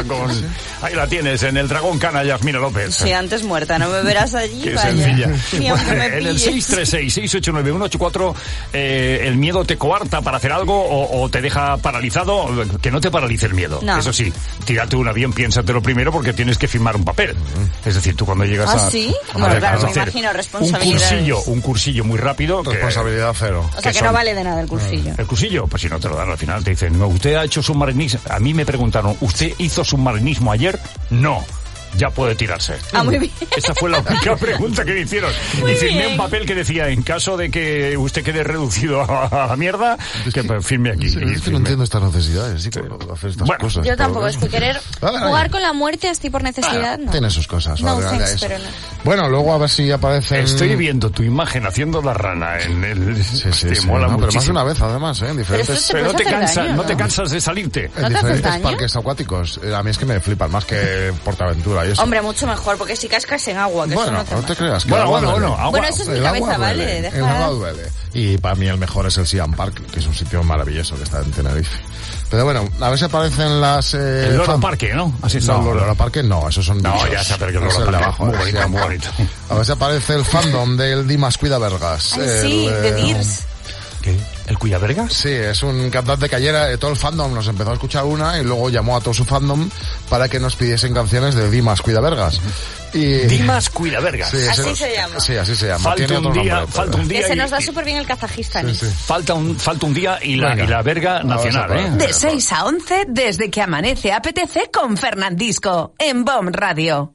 Ahí la tienes, en el Dragón Cana, Yasmina López. Sí, antes muerta, no me verás allí. Qué vaya. sencilla. Ni aunque Bueno, me en el pilles. seis tres seis, seis ocho nueve, uno ocho cuatro, eh, ¿el miedo te coarta para hacer algo o, o te deja paralizado? Que no te paralice el miedo. No. Eso sí, tírate un avión, piénsatelo primero porque tienes que firmar un papel. Es decir, tú cuando llegas ¿Ah, a... sí? a- Bueno, a claro, me hacer imagino un responsabilidades. cursillo, un cursillo muy rápido. que- Responsabilidad cero. O sea, que no vale de nada el cursillo. ¿El cursillo? Pues si no te lo dan al final, te dicen, no, usted ha hecho submarinismo. A mí me preguntaron, ¿usted hizo submarinismo ayer? No. Ya puede tirarse. Ah, muy bien. Esa fue la única pregunta que me hicieron. Muy y firmé bien. un papel que decía, en caso de que usted quede reducido a, a la mierda, que pues, firme aquí. Es Y que no firme. entiendo estas necesidades, sí, hacer estas Bueno, cosas. Yo pero tampoco, bueno. es que querer Vale, vale. jugar con la muerte así por necesidad, no. Tiene sus cosas. No vale, vale, thanks, eso. pero no. Bueno, luego a ver si aparecen... Estoy viendo tu imagen haciendo la rana en el... Sí, sí, te sí, mola no, pero más de muchísimo. una vez además, ¿eh? En diferentes, esto te Pero no puede te, hacer cansa, daño, no te ¿no? cansas de salirte. en ¿No te haces diferentes daño? parques acuáticos. Eh, A mí es que me flipan más que Portaventura y eso. Hombre, mucho mejor, porque si cascas en agua, que Bueno, eso no te no te mata. creas. Que Bueno, el agua bueno, duele. bueno, agua. Bueno, eso es mi El cabeza, agua ¿vale? duele, Deja- el agua duele. Y para mí el mejor es el Siam Park, que es un sitio maravilloso que está en Tenerife. Pero bueno, a ver si aparecen las... Eh, El Loro fan- Parque, ¿no? Así está no, el el Loro. Loro Parque no, esos son No, bichos. ya sé, pero que el Es Loro de Parque, abajo, muy el bonito, Siam muy Park. bonito. A ver si aparece el fandom del Dimas Cuida Vergas. Ay, sí, El, de eh, Dirs. ¿Qué? ¿El Cuyavergas? Sí, es un cantante que ayer eh, todo el fandom nos empezó a escuchar una y luego llamó a todo su fandom para que nos pidiesen canciones de Dimas Cuida Vergas. Y... Dimas Cuyavergas. Sí, Así ese- se llama. Sí, así se llama. Falta Tiene un otro día, nombre, falta pero- un día Que se y- nos da y- súper bien el kazajistán. Sí, sí. Falta un, falta un día y la, Venga. y la verga nacional, Vamos a ¿eh? ver. De seis a once, desde que amanece A P T C con Fernandisco, en B O M Radio.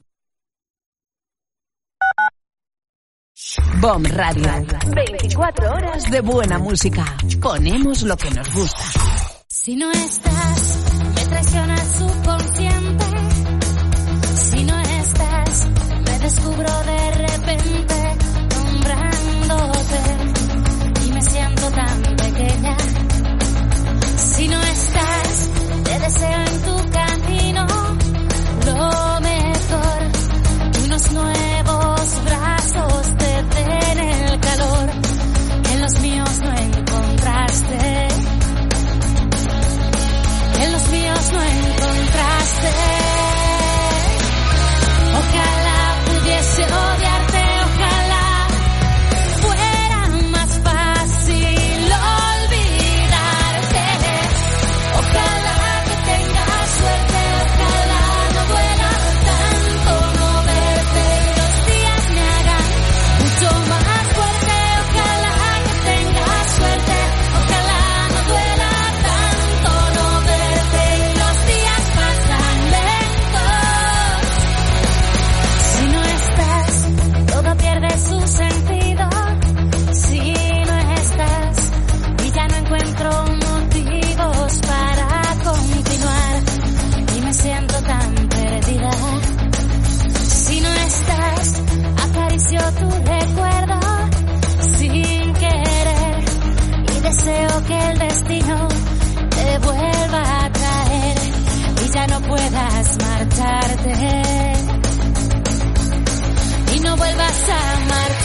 B O M Radio. veinticuatro horas de buena música. Ponemos lo que nos gusta. Si no estás, me traiciona el subconsciente. Si no estás, me descubro de repente nombrándote y me siento tan pequeña. Si no estás, te deseo en tu camino lo mejor. Que unos nuevos brazos te den el calor que en los míos no encontraste. Que en los míos no encontraste. Ojalá pudiese odiarte, ojalá fuera más fácil olvidarte. Ojalá que tengas suerte, ojalá no duela tanto no verte y los días me hagan mucho más fuerte. Ojalá que tengas suerte, ojalá no duela tanto no verte y los días pasan lentos. Si no estás, todo pierde su sentido. Si no estás, y ya no encuentro motivos para continuar y me siento tan perdida. Si no estás, acaricio tu recuerdo sin querer y deseo que el destino te vuelva a traer y ya no puedas marcharte y no vuelvas a amar.